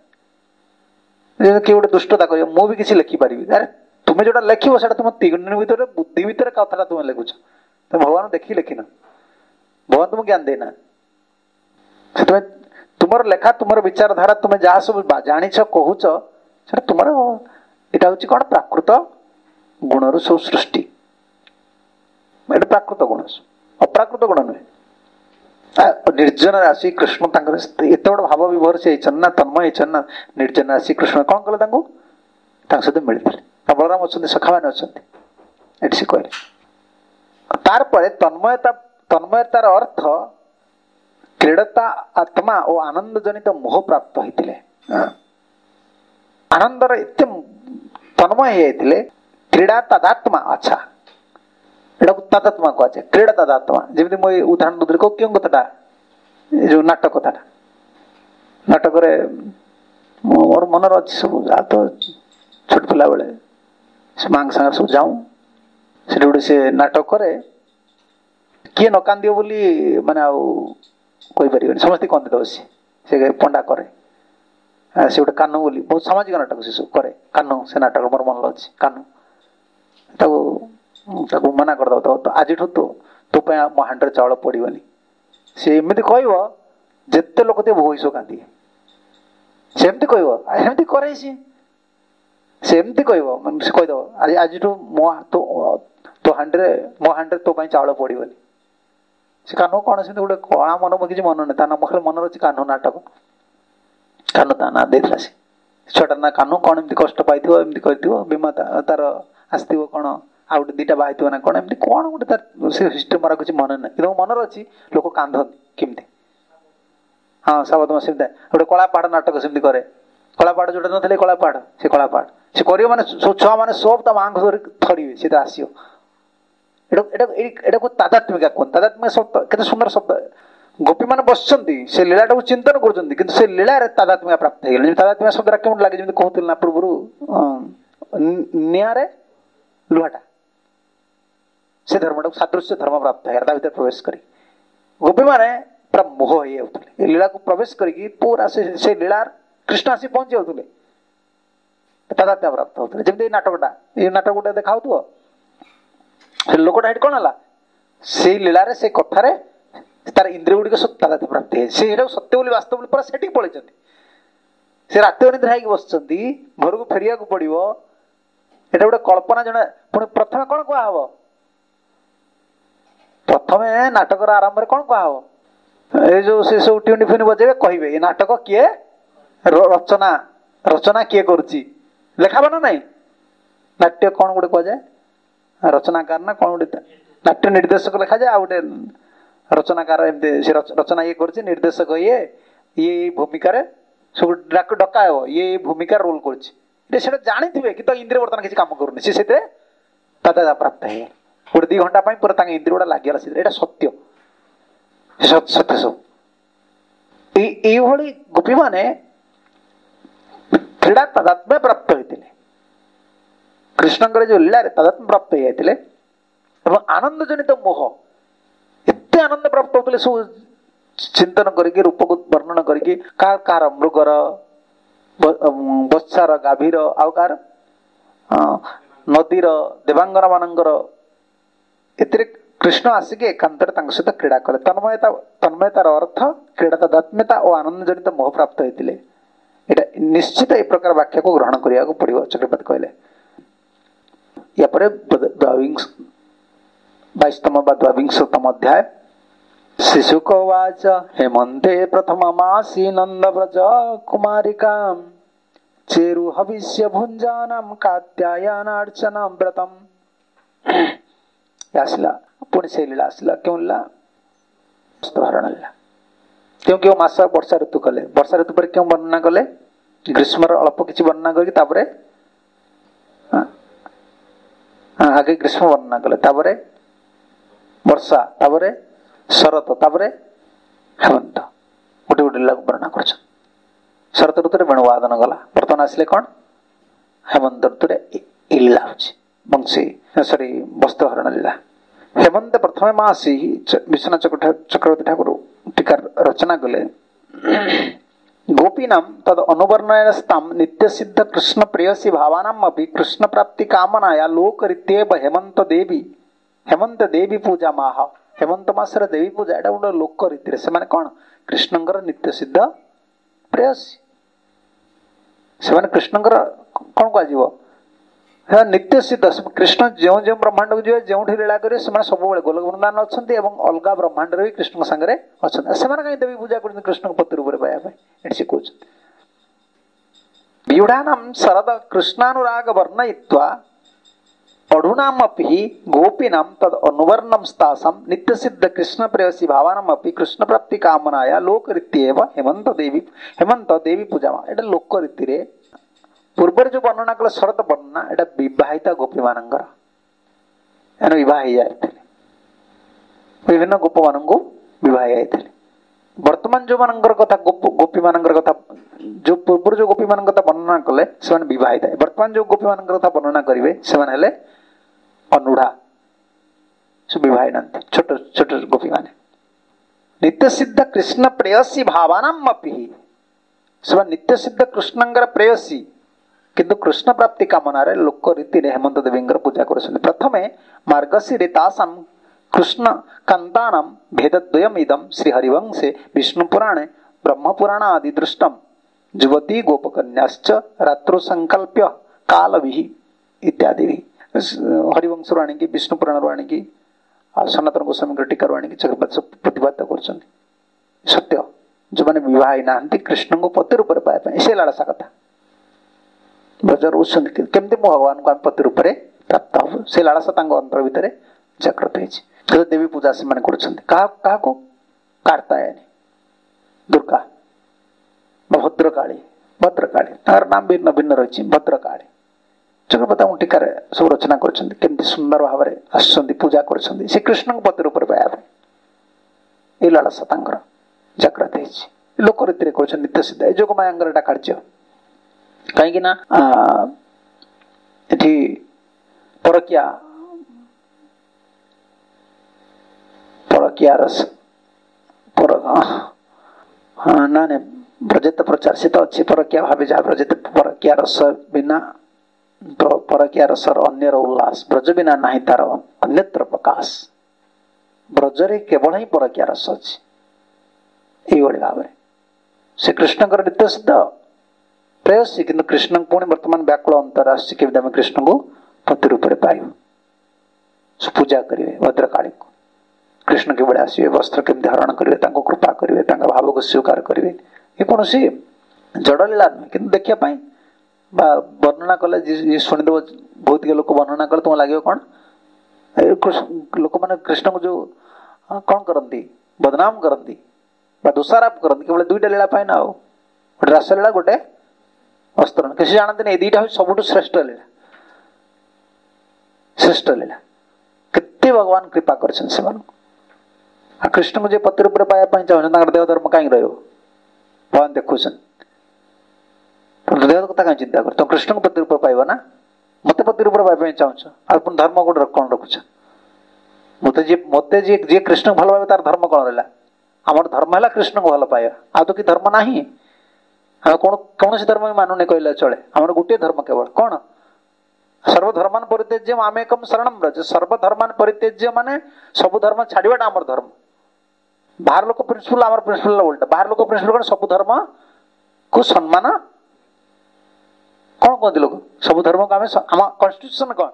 କିଏ ଗୋଟେ ଦୁଷ୍ଟତା କରିବ ମୁଁ ବି କିଛି ଲେଖିପାରିବି ଆରେ ତୁମେ ଯୋଉଟା ଲେଖିବ ସେଇଟା ତୁମ ତିନି ଭିତରେ ବୁଦ୍ଧି ଭିତରେ କଥାଟା ତୁମେ ଲେଖୁଛ ତମେ ଭଗବାନ ଦେଖି ଲେଖିନ ଭଗବାନ ତୁମକୁ ଜ୍ଞାନ ଦେଇନା ସେଥିପାଇଁ ତୁମର ଲେଖା ତୁମର ବିଚାରଧାରା ତୁମେ ଯାହା ସବୁ ଜାଣିଛ କହୁଛ ସେଟା ତୁମର ଏଇଟା ହଉଛି କଣ ପ୍ରାକୃତ ଗୁଣରୁ ସବୁ ସୃଷ୍ଟି ଏଇଟା ପ୍ରାକୃତ ଗୁଣ ଅପ୍ରାକୃତ ଗୁଣ ନୁହେଁ ନିର୍ଜନରେ ଆସି କୃଷ୍ଣ ତାଙ୍କର ଏତେ ବଡ ଭାବ ବିଭୋର ସେ ହେଇଛନ୍ତି ନା ତନ୍ମୟ ହେଇଛନ୍ତି ନା ନିର୍ଜନରେ ଆସି କୃଷ୍ଣ କଣ କଲେ ତାଙ୍କୁ ତାଙ୍କ ସହିତ ମିଳିଥିଲେ ବଳରାମ ଅଛନ୍ତି ସଖାମାନେ ଅଛନ୍ତି ଏଠି ସେ କହିଲେ ତାରପରେ ତନ୍ମୟତା ତନ୍ମୟତାର ଅର୍ଥ କ୍ରୀଡ଼ତା ଆତ୍ମା ଓ ଆନନ୍ଦ ଜନିତ ମୋହ ପ୍ରାପ୍ତ ହେଇଥିଲେ ଆନନ୍ଦର ଏତେ ତନ୍ମୟ ହେଇଯାଇଥିଲେ କ୍ରୀଡ଼ା ତାଦାତ୍ମା ଆଚ୍ଛା ଏଟାକୁ ତାଦାତ୍ମା କୁହାଯାଏ କ୍ରୀଡ଼ା ତାଦାତ୍ମା ଯେମିତି ମୁଁ ଏଇ ଉଦାହରଣ ଦେଉଥିଲି କେଉଁ କଥାଟା ଏ ଯୋଉ ନାଟକ କଥାଟା ନାଟକରେ ମୋର ମନରେ ଅଛି ସବୁ ଯାହା ତ ଛୋଟ ପିଲା ବେଳେ ସେ ମାଙ୍କ ସାଙ୍ଗରେ ସବୁ ଯାଉ ସେଠି ଗୋଟେ ସେ ନାଟକ କରେ କିଏ ନ କାନ୍ଦିବ ବୋଲି ମାନେ ଆଉ କହିପାରିବେନି ସମସ୍ତେ କନ୍ଦି ଦେବ ସିଏ ସେ ପଣ୍ଡା କରେ ସେ ଗୋଟେ କାହ୍ନୁ ବୋଲି ବହୁତ ସାମାଜିକ ନାଟକ ସେ ସବୁ କରେ କାହ୍ନୁ ସେ ନାଟକ ମୋର ମନରେ ଅଛି କାହ୍ନୁ ତାକୁ ତାକୁ ମନା କରିଦବ ତ ଆଜିଠୁ ତୁ ତୋ ପାଇଁ ମୋ ହାଣ୍ଡିରେ ଚାଉଳ ପଡିବନି ସେ ଏମିତି କହିବ ଯେତେ ଲୋକ ଥିବେ ଭୋଇସ କାନ୍ଦିବେ ସେମିତି କହିବ ସେମିତି କରେ ସିଏ ସେମିତି କହିବ ମାନେ ସେ କହିଦବ ଆଜି ଆଜିଠୁ ମୋ ତୋ ହାଣ୍ଡିରେ ମୋ ହାଣ୍ଡିରେ ତୋ ପାଇଁ ଚାଉଳ ପଡିବନି ସେ କାହ୍ନୁ କଣ ସେମିତି ଗୋଟେ କଳା ମନ କିଛି ମନେ ନାହିଁ ତା ନାମ ଖାଲି ମନରେ ଅଛି କାହ୍ନୁ ନାଟକ କାହ୍ନୁ ତା ନା ଦେଇଥିଲା ସେ ଛୁଆଟା ନା କାହ୍ନୁ କଣ ଏମିତି କଷ୍ଟ ପାଇଥିବ ଏମିତି କରିଥିବ ବୀମା ତାର ଆସିଥିବ କଣ ଆଉ ଗୋଟେ ଦିଟା ବାହାଇଥିବ ନା କଣ ଏମିତି କଣ ଗୋଟେ ତାର ସେ ହିଷ୍ଟ୍ରି ମୋର କିଛି ମନେ ନାହିଁ କିନ୍ତୁ ମନରେ ଅଛି ଲୋକ କାନ୍ଦନ୍ତି କେମିତି ହଁ ସାବତମ ସେମିତି ଗୋଟେ କଳା ପାହାଡ ନାଟକ ସେମିତି କରେ କଳା ପାହାଡ ଯୋଉଟା ନଥିଲେ କଳା ପାହାଡ ସେ କଳା ପାହାଡ ସେ କରିବ ମାନେ ଛୁଆ ମାନେ ସବୁ ତା ମାଙ୍କ ଧରି ଥରିବେ ସେ ଆସିବ ଏଟା ଏଟାକୁ ତାଦାତ୍ମିକା କୁହନ୍ତି ତାଦାତ୍ମିକା ଶବ୍ଦ କେତେ ସୁନ୍ଦର ଶବ୍ଦ ଗୋପୀ ମାନେ ବସିଛନ୍ତି ସେ ଲୀଳାଟାକୁ ଚିନ୍ତନ କରୁଛନ୍ତି କିନ୍ତୁ ସେ ଲୀଳାରେ ତାଦାତ୍ମିକା ପ୍ରାପ୍ତ ହେଇଗଲେ ତାଦାତ୍ମିକା ଶବ୍ଦଟା କେମିତି ଲାଗେ ଯେମିତି କହୁଥିଲି ନା ପୂର୍ବରୁ ନିଆଁରେ ଲୁହାଟା ସେ ଧର୍ମଟାକୁ ସାଦୃଶ୍ୟ ଧର୍ମ ପ୍ରାପ୍ତ ହେଇଗଲା ତା ଭିତରେ ପ୍ରବେଶ କରି ଗୋପୀ ମାନେ ପୁରା ମୋହ ହେଇଯାଉଥିଲେ ଏ ଲୀଳାକୁ ପ୍ରବେଶ କରିକି ପୁରା ସେ ଲୀଳା କୃଷ୍ଣ ଆସି ପହଞ୍ଚି ଯାଉଥିଲେ ତାଦାତ୍ମ୍ୟ ପ୍ରାପ୍ତ ହଉଥିଲେ ଯେମିତି ଏଇ ନାଟକଟା ଏଇ ନାଟକ ଗୋଟେ ଦେଖାଉଥିବ ସେ ଲୋକଟା ଏଠି କଣ ହେଲା ସେଇ ଲୀଳାରେ ସେ କଥାରେ ତାର ଇନ୍ଦ୍ରିୟ ଗୁଡିକ ସବୁ ତାଦାତ୍ମ୍ୟ ପ୍ରାପ୍ତି ହେଇଛି ସେ ଏଇଟାକୁ ସତ୍ୟ ବୋଲି ବାସ୍ତବ ବୋଲି ପୁରା ସେଠିକି ପଳେଇଛନ୍ତି ସେ ରାତି ଅନିଦ୍ରା ହେଇକି ବସିଛନ୍ତି ଘରକୁ ଫେରିବାକୁ ପଡିବ এটা ଗୋଟେ କଳ୍ପନା ଜଣେ ପୁଣି ପ୍ରଥମେ କଣ କୁହାହବ? ପ୍ରଥମେ ନାଟକର ଆରମ୍ଭରେ କଣ କୁହାହବ? ଏଇ ଯୋଉ ସେ ସବୁ ଟ୍ୟୁନି ଫ୍ୟୁନି ବଜେଇବେ, କହିବେ ଏ ନାଟକ କିଏ ରଚନା ରଚନା କିଏ କରୁଛି, ଲେଖାବ ନା ନାଇଁ? ନାଟ୍ୟ କଣ ଗୋଟେ କୁହାଯାଏ? ରଚନାକାର ନା କଣ ଗୋଟେ, ନାଟ୍ୟ ନିର୍ଦ୍ଦେଶକ ଲେଖାଯାଏ, ଆଉ ଗୋଟେ ରଚନାକାର, ଏମିତି ସେ ରଚନା ଇଏ କରୁଛି, ନିର୍ଦ୍ଦେଶକ ଇଏ ଇଏ ଏଇ ଭୂମିକାରେ ସବୁ ଡକା ହେବ, ଇଏ ଏଇ ଭୂମିକାର ରୋଲ କରୁଛି। ସେଟା ଜାଣିଥିବେ କିନ୍ତୁ ଇନ୍ଦ୍ରିୟ ବର୍ତ୍ତମାନ କିଛି କାମ କରୁନି, ସେ ସେଥିରେ ତାଦାତ୍ମ୍ୟ ପ୍ରାପ୍ତ ହେଇ ଗୋଟେ ଦି ଘଣ୍ଟା ପାଇଁ ପୁରା ତାଙ୍କ ଇନ୍ଦ୍ରିୟ ଗୁଡା ଲାଗିଗଲା ସେଥିରେ। ଏଇଟା ସତ୍ୟ, ସତ୍ୟ ସବୁ। ଏଇ ଏଇଭଳି ଗୋପୀ ମାନେ କ୍ରୀଡ଼ା ତାଦାତ୍ମ୍ୟ ପ୍ରାପ୍ତ ହୋଇଥିଲେ, କୃଷ୍ଣଙ୍କର ଯୋଉ ଲୀଳାରେ ତାଦାତ୍ମ୍ୟ ପ୍ରାପ୍ତ ହେଇଯାଇଥିଲେ ଏବଂ ଆନନ୍ଦ ଜନିତ ମୋହ, ଏତେ ଆନନ୍ଦ ପ୍ରାପ୍ତ ହଉଥିଲେ ସବୁ ଚିନ୍ତନ କରିକି, ରୂପକୁ ବର୍ଣ୍ଣନ କରିକି, କାହାର କାହାର ମୃଗର, ବତ୍ସାର, ଗାଭୀର, ଆଉ କାହାର ନଦୀର, ଦେବାଙ୍ଗନ ମାନଙ୍କର, ଏଥିରେ କୃଷ୍ଣ ଆସିକି ଏକାନ୍ତରେ ତାଙ୍କ ସହିତ କ୍ରୀଡ଼ା କଲେ। ତନ୍ମୟତା ତନ୍ମୟତାର ଅର୍ଥ କ୍ରୀଡ଼ା ତାଦାତ୍ମ୍ୟତା ଓ ଆନନ୍ଦ ଜନିତ ମୋହ ପ୍ରାପ୍ତ ହେଇଥିଲେ। ଏଇଟା ନିଶ୍ଚିତ এই ପ୍ରକାର ବାକ୍ୟକୁ ଗ୍ରହଣ କରିବାକୁ ପଡିବ, ଚକ୍ରପାତ କହିଲେ। ୟା ପରେ ବାଇଶତମ ବା ଦ୍ୱାବିଂଶତମ ଅଧ୍ୟାୟ। ଶିଶୁକ ଉବାଚ ହେମନ୍ତେ ପ୍ରଥମମାସୀ ନନ୍ଦବ୍ରଜ କୁମାରିକାମ୍ ଚେରୁ ହବିଷ୍ୟ ଭୁଞ୍ଜାନାମ୍ କାତ୍ୟାୟନାର୍ଚ୍ଚନାମ୍ ବ୍ରତମ୍। ଆସିଲା ପୁଣି ସେଇ ଲୀଳା ଆସିଲା। କେଉଁ ଲୀଳା? ହରଣ ଲୀଳା। କେଉଁ କେଉଁ ମାସ ବର୍ଷା ଋତୁ କଲେ? ବର୍ଷା ଋତୁ ପରେ କେଉଁ ବର୍ଣ୍ଣନା କଲେ? ଗ୍ରୀଷ୍ମର ଅଳ୍ପ କିଛି ବର୍ଣ୍ଣନା କରିକି ତାପରେ ଆगे ଗ୍ରୀଷ୍ମ ବର୍ଣ୍ଣନା କଲେ, ତାପରେ ବର୍ଷା, ତାପରେ ଶରତ, ତାପରେ ହେମନ୍ତ, ଗୋଟେ ଗୋଟେ ଲୀଳାକୁ ବର୍ଣ୍ଣନା କରୁଛନ୍ତି। ଶରତ ଋତୁରେ ବେଣୁବାଦନ ଗଲା, ବର୍ତ୍ତମାନ ଆସିଲେ କଣ? ହେମନ୍ତ ଋତୁରେ ଏ ଲୀଳା ହଉଛି ବଂଶୀ ସରି ବସ୍ତ୍ରହରଣ ଲୀଳା। ହେମନ୍ତ ପ୍ରଥମେ ମାସୀ ବିଶ୍ୱନାଥ ଚକ୍ରବର୍ତ୍ତୀ ଠାକୁର ଟୀକା ରଚନା କଲେ। ଗୋପୀନାମ୍ ତଦ ଅନୁବର୍ଣ୍ଣୟସ୍ତାମ୍ ନିତ୍ୟ ସିଦ୍ଧ କୃଷ୍ଣ ପ୍ରେୟସୀ ଭାବାନାମ୍ ଅପି କୃଷ୍ଣ ପ୍ରାପ୍ତି କାମନାୟା ଲୋକରିତ୍ୟେବ ହେମନ୍ତ ଦେବୀ ହେମନ୍ତ ଦେବୀ ପୂଜା ମାହ। ହେମନ୍ତ ମାସରେ ଦେବୀ ପୂଜା, ଏଇଟା ଗୋଟେ ଲୋକ ରୀତିରେ। ସେମାନେ କଣ? କୃଷ୍ଣଙ୍କର ନିତ୍ୟ ସିଦ୍ଧ ପ୍ରେୟସୀ, ସେମାନେ କୃଷ୍ଣଙ୍କର କଣ କୁହାଯିବ? ନିତ୍ୟ ସିଦ୍ଧ। କୃଷ୍ଣ ଯେଉଁ ଯେଉଁ ବ୍ରହ୍ମାଣ୍ଡକୁ ଯିବେ, ଯେଉଁଠି ଲୀଳା କରିବେ, ସେମାନେ ସବୁବେଳେ ଗୋଲକ ବୃନ୍ଦାବନ ଅଛନ୍ତି ଏବଂ ଅଲଗା ବ୍ରହ୍ମାଣ୍ଡରେ ବି କୃଷ୍ଣଙ୍କ ସାଙ୍ଗରେ ଅଛନ୍ତି। ସେମାନେ କାହିଁ ଦେବୀ ପୂଜା କରୁଛନ୍ତି? କୃଷ୍ଣଙ୍କ ପତି ରୂପରେ ପାଇବା ପାଇଁ ଏଠି ସେ କହୁଛନ୍ତି। ବିଉଢାନାମ୍ ଶରଦ କୃଷ୍ଣାନୁରାଗ ବର୍ଣ୍ଣୟିତ୍ୱା ଅଢୁନାମପି ଗୋପୀନାମ୍ ତଦ୍ ଅନୁବର୍ଣ୍ଣମ୍ ସ୍ତାସାମ୍ ନିତ୍ୟ ସିଦ୍ଧ କୃଷ୍ଣ ପ୍ରେୟସୀ ଭାବାନାମ୍ ଅପି କୃଷ୍ଣ ପ୍ରାପ୍ତି କାମନାୟା ଲୋକରୀତ୍ୟେବ ହେମନ୍ତ ଦେବୀ ହେମନ୍ତ ଦେବୀ ପୂଜା। ଏଇଟା ଲୋକ ରୀତିରେ। ପୂର୍ବରେ ଯୋଉ ବର୍ଣ୍ଣନା କଲେ ଶରତ ବର୍ଣ୍ଣନା, ଏଇଟା ବିବାହିତ ଗୋପୀ ମାନଙ୍କର, ଏମାନେ ବିବାହ ହେଇଯାଇଥିଲେ, ବିଭିନ୍ନ ଗୋପ ମାନଙ୍କୁ ବିବାହ ହେଇଯାଇଥିଲେ। ବର୍ତ୍ତମାନ ଯୋଉମାନଙ୍କର କଥା ଗୋପୀ ମାନଙ୍କର କଥା, ଯୋଉ ପୂର୍ବରୁ ଯୋଉ ଗୋପୀ ମାନଙ୍କ କଥା ବର୍ଣ୍ଣନା କଲେ ସେମାନେ ବିବାହିତ। ବର୍ତ୍ତମାନ ଯୋଉ ଗୋପୀ ମାନଙ୍କର କଥା ବର୍ଣ୍ଣନା କରିବେ ସେମାନେ ହେଲେ ଅନୁଢା, ସେ ବିବାହ ହେଇନାହାନ୍ତି, ଛୋଟ ଛୋଟ ଗୋପୀ ମାନେ। ନିତ୍ୟ ସିଦ୍ଧ କୃଷ୍ଣ ପ୍ରେୟସୀ ଭାବାନାମ୍ ଅପି, ସେମାନେ ନିତ୍ୟ ସିଦ୍ଧ କୃଷ୍ଣଙ୍କର ପ୍ରେୟସୀ କିନ୍ତୁ କୃଷ୍ଣ ପ୍ରାପ୍ତି କାମନାରେ ଲୋକ ରୀତିରେ ହେମନ୍ତ ଦେବୀଙ୍କର ପୂଜା କରୁଛନ୍ତି। ପ୍ରଥମେ ମାର୍ଗଶିରେ ତାସାମ୍ କୃଷ୍ଣ କାନ୍ତାନାମ୍ ଭେଦଦ୍ୱୟମ୍ ଇଦମ୍ ଶ୍ରୀ ହରିବଂଶେ ବିଷ୍ଣୁ ପୁରାଣେ ବ୍ରହ୍ମ ପୁରାଣ ଆଦି ଦୃଷ୍ଟମ୍ ଯୁବତୀ ଗୋପକନ୍ୟାଶ୍ଚ ରାତ୍ରୁ ସଂକଳ୍ପ୍ୟ କାଲବିହି ଇତ୍ୟାଦି। ହରିବଂଶରୁ ଆଣିକି, ବିଷ୍ଣୁ ପୁରାଣରୁ ଆଣିକି, ଆଉ ସନାତନ ଗୋସ୍ୱାମୀଙ୍କର ଟୀକାରୁ ଆଣିକି ପ୍ରତିପାଦିତ କରୁଛନ୍ତି। ସତ୍ୟ, ଯୋଉମାନେ ବିବାହ ହେଇନାହାନ୍ତି କୃଷ୍ଣଙ୍କୁ ପତି ରୂପରେ ପାଇବା ପାଇଁ, ସେ ଲାଳସା କଥା ବ୍ରଜ ରହୁଛନ୍ତି କେମିତି ମୁଁ ଭଗବାନଙ୍କୁ ଆମେ ପତି ରୂପରେ ପ୍ରାପ୍ତ ହବୁ, ସେ ଲାଳସା ତାଙ୍କ ଅନ୍ତର ଭିତରେ ଜାଗ୍ରତ ହେଇଛି। ଦେବୀ ପୂଜା ସେମାନେ କରୁଛନ୍ତି। କାହା କାହାକୁ? କାର୍ତ୍ତାୟନୀ, ଦୁର୍ଗା ବା ଭଦ୍ରକାଳୀ। ଭଦ୍ରକାଳୀ ତାଙ୍କର ନାମ ଭିନ୍ନ ଭିନ୍ନ ରହିଛି। ଭଦ୍ରକାଳୀ ଚକ୍ରବର୍ତ୍ତୀ ଟୀକାରେ ସବୁ ରଚନା କରିଛନ୍ତି, କେମିତି ସୁନ୍ଦର ଭାବରେ ଆସୁଛନ୍ତି, ପୂଜା କରୁଛନ୍ତି ଶ୍ରୀକୃଷ୍ଣଙ୍କୁ ପତି ରୂପରେ ପାଇବା ପାଇଁ। ଏଇ ଲାଳସା ତାଙ୍କର ଜାଗ୍ରତ ହେଇଛି, ଲୋକ ରୀତିରେ କରୁଛନ୍ତି ନିତ୍ୟ ସିଦ୍ଧ। ଏ ଯୋଗ ମାୟାଙ୍କର ଏଟା କାର୍ଯ୍ୟ। କାହିଁକି ନା ଏଠି ପରକିଆ ପରକିଆ ରସ ନା ନାଇଁ ବ୍ରଜେତ ପ୍ରଚାର ସେ ତ ଅଛି ପରକିଆ ଭାବେ ଯାହା ବ୍ରଜେତ ପରକିଆ ରସ ବିନା ପରକିଆ ରସର ଅନ୍ୟର ଉଲ୍ଲାସ ବ୍ରଜ ବିନା ନାହିଁ ତାର ଅନ୍ୟତ୍ର ପ୍ରକାଶ। ବ୍ରଜରେ କେବଳ ହିଁ ପରକିଆ ରସ ଅଛି। ଏଇଭଳି ଭାବରେ ସେ କୃଷ୍ଣଙ୍କର ନିତ୍ୟ ସିଦ୍ଧ ପ୍ରେୟସୀ, କିନ୍ତୁ କୃଷ୍ଣ ପୁଣି ବର୍ତ୍ତମାନ ବ୍ୟାକୁଳ ଅନ୍ତର ଆସୁଛି କେମିତି ଆମେ କୃଷ୍ଣଙ୍କୁ पति रूप में पाइब पूजा करेंगे भद्रकाली को कृष्ण के बड़े आसवे वस्त्र केमती हरण करेंगे कृपा करेंगे भाव को स्वीकार करेंगे ये कौन सी जड़लीला नुहे कि देखापी वर्णना कले जी शुणीदेव बहुत लोक वर्णना कले तुम लगे कौन लोक मैंने कृष्ण को जो कौन करती बदनाम करती दोषारोप करती केवल दुईटा लीला ना हो गोटे रासलीला गोटे वस्त्र किसी जानते नहीं दीटा हूँ सबुठ श्रेष्ठ लीला श्रेष्ठ लीला केते भगवान कृपा कर कृष्ण को जो पति रूप पाया चाहे देह धर्म कहीं भगवान देखुन देह कथा कहीं चिंता कर तुम कृष्ण को पति रूप पाइब ना मत पति रूप पाइबा चाहूच आप धर्म गोटे कौन रखुच मत जी मत जी जी कृष्ण भल पाए तार धर्म कौन रहा आम धर्म है कृष्ण को भल पाइबा आ तो कि धर्म ना हाँ कौन कौन धर्म भी मानुने कहले चले आम गोटे धर्म केवल कौन सर्वधर्मान परित्यज्य आमेकम शरणम ब्रज सर्वधर्मान परित्यज्य माने सब धर्म छाड़वाटा आम धर्म बाहर लोक प्रिंसिपल आम प्रिंसिपल उल्टा बाहर लोक प्रिंसिपल कौन सब धर्म को सम्मान कौन कहते लोग सब धर्म को आम कन्स्टिट्यूशन कौन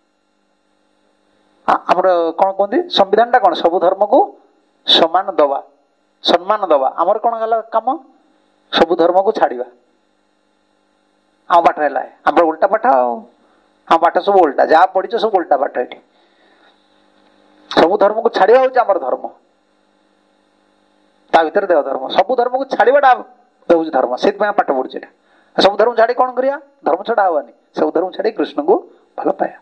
आमर कौन कहते संविधान टा कौन सब धर्म को सम्मान दवा सम्मान दवा आमर कौन गला काम सब धर्म को छाड़वा आम पाठ है आम उल्टा पाठ हाँ पाठ सब उल्टा जहाँ पढ़ी सब उल्टा पाठ ये सब धर्म को छाड़ा हूँ आम धर्म ता भर देह धर्म सब धर्म को छाड़ाटा हूँ धर्म से पाठ पढ़ुचे सब धर्म छाड़ी कौन करिया धर्म छड़ा हवानी सब धर्म छाड़ी कृष्ण को भल पाया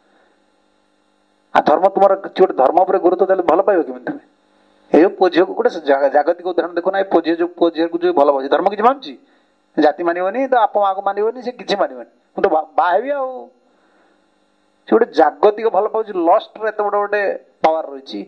आ धर्म तुम गोटे धर्म उपर गुरुत्व देते भल पाइब कि तुम ये पुओ झील को गोटे जागतिक उदाहरण देखो ना पुओ झी जो पुओ झील को जो भल पाऊँ धर्म किसी मानुची जाति मानवनी तो आप माँ को मानवनी से किसी मानवनी मुझे बाहबी आ गोटे जागतिक भल पाऊँ लस्ट एत गोटे गोटे पावर रही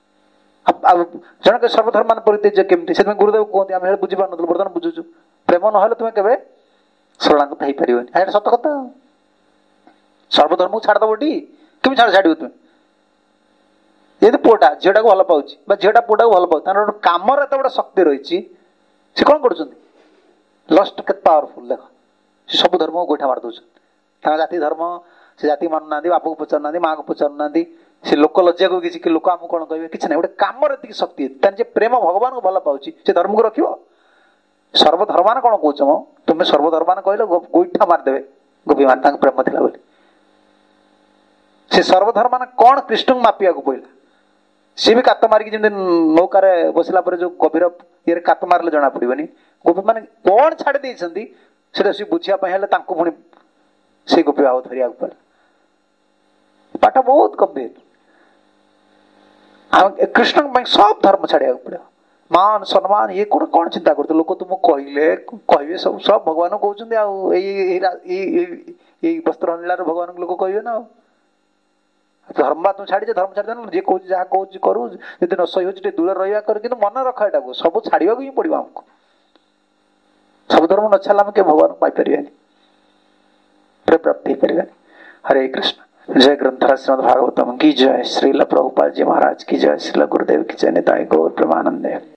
जन सर्वधर्मान परित्यज्य केमती से गुरुदेव कहते आम बुझी पार नु बर्तमान बुझुचु प्रेम ना तुम्हें केवे शरणागत हो पार सत कथा सर्वधर्म को छाड़देवी कमी छाड़ छाड़ तुम्हें यदि पुओटा झीटा को भल पाऊँच झीटा पुओटा को भल पाऊ गोटे कम गोटे शक्ति रही से कौन कर लस्ट के पावरफुल देख से सब धर्म को गोइठा मार दौरान जाति धर्म से जाति मानुना बाप को पचारूना माँ को पचारूना से लोक लज्जा को किसी लोक आमको कौन कहे कि गोटे कम शक्ति जे प्रेम भगवान को भल पाऊँच से धर्म को रख सर्वधर्मान कौन कौच मो तुम्हें सर्वधर्मान कहले गोइठा मारदेवे गोपी मान प्रेम थिला बोली से सर्वधर्मान कौन कृष्ण को मापिया को पड़ा सी भी कात मारिक जमी नौकार बसला जो गभीर ये कात मारे जना पड़ोनी गोपी मैंने कौन छाड़ी देते बुझापी पुणी से गोपी भाव धरिया पड़े पाठ बहुत गंभीर कृष्ण सब धर्म छाड़ा पड़े मान सम्मान ये कौन कौन चिंता करते लोक तुम कहले कहे सब सब भगवान कहते वस्त्र नीलार भगवान लोक कहे ना धर्म तुम छाड़ी धर्म छाड़ी जी कह जहाँ कह करू जी न सही हो दूर रहा कर कि मन रख एटा को सब छाड़ा ही पड़ो आमको सब धर्म न छाड़ा के भगवान पाई प्राप्ति हो पार हरे कृष्ण जय ग्रंथराज श्रीमद् भागवतम की जय श्रील प्रभुपाद जी महाराज की जय श्रील गुरुदेव की जय निताय गौर प्रेमानंदे।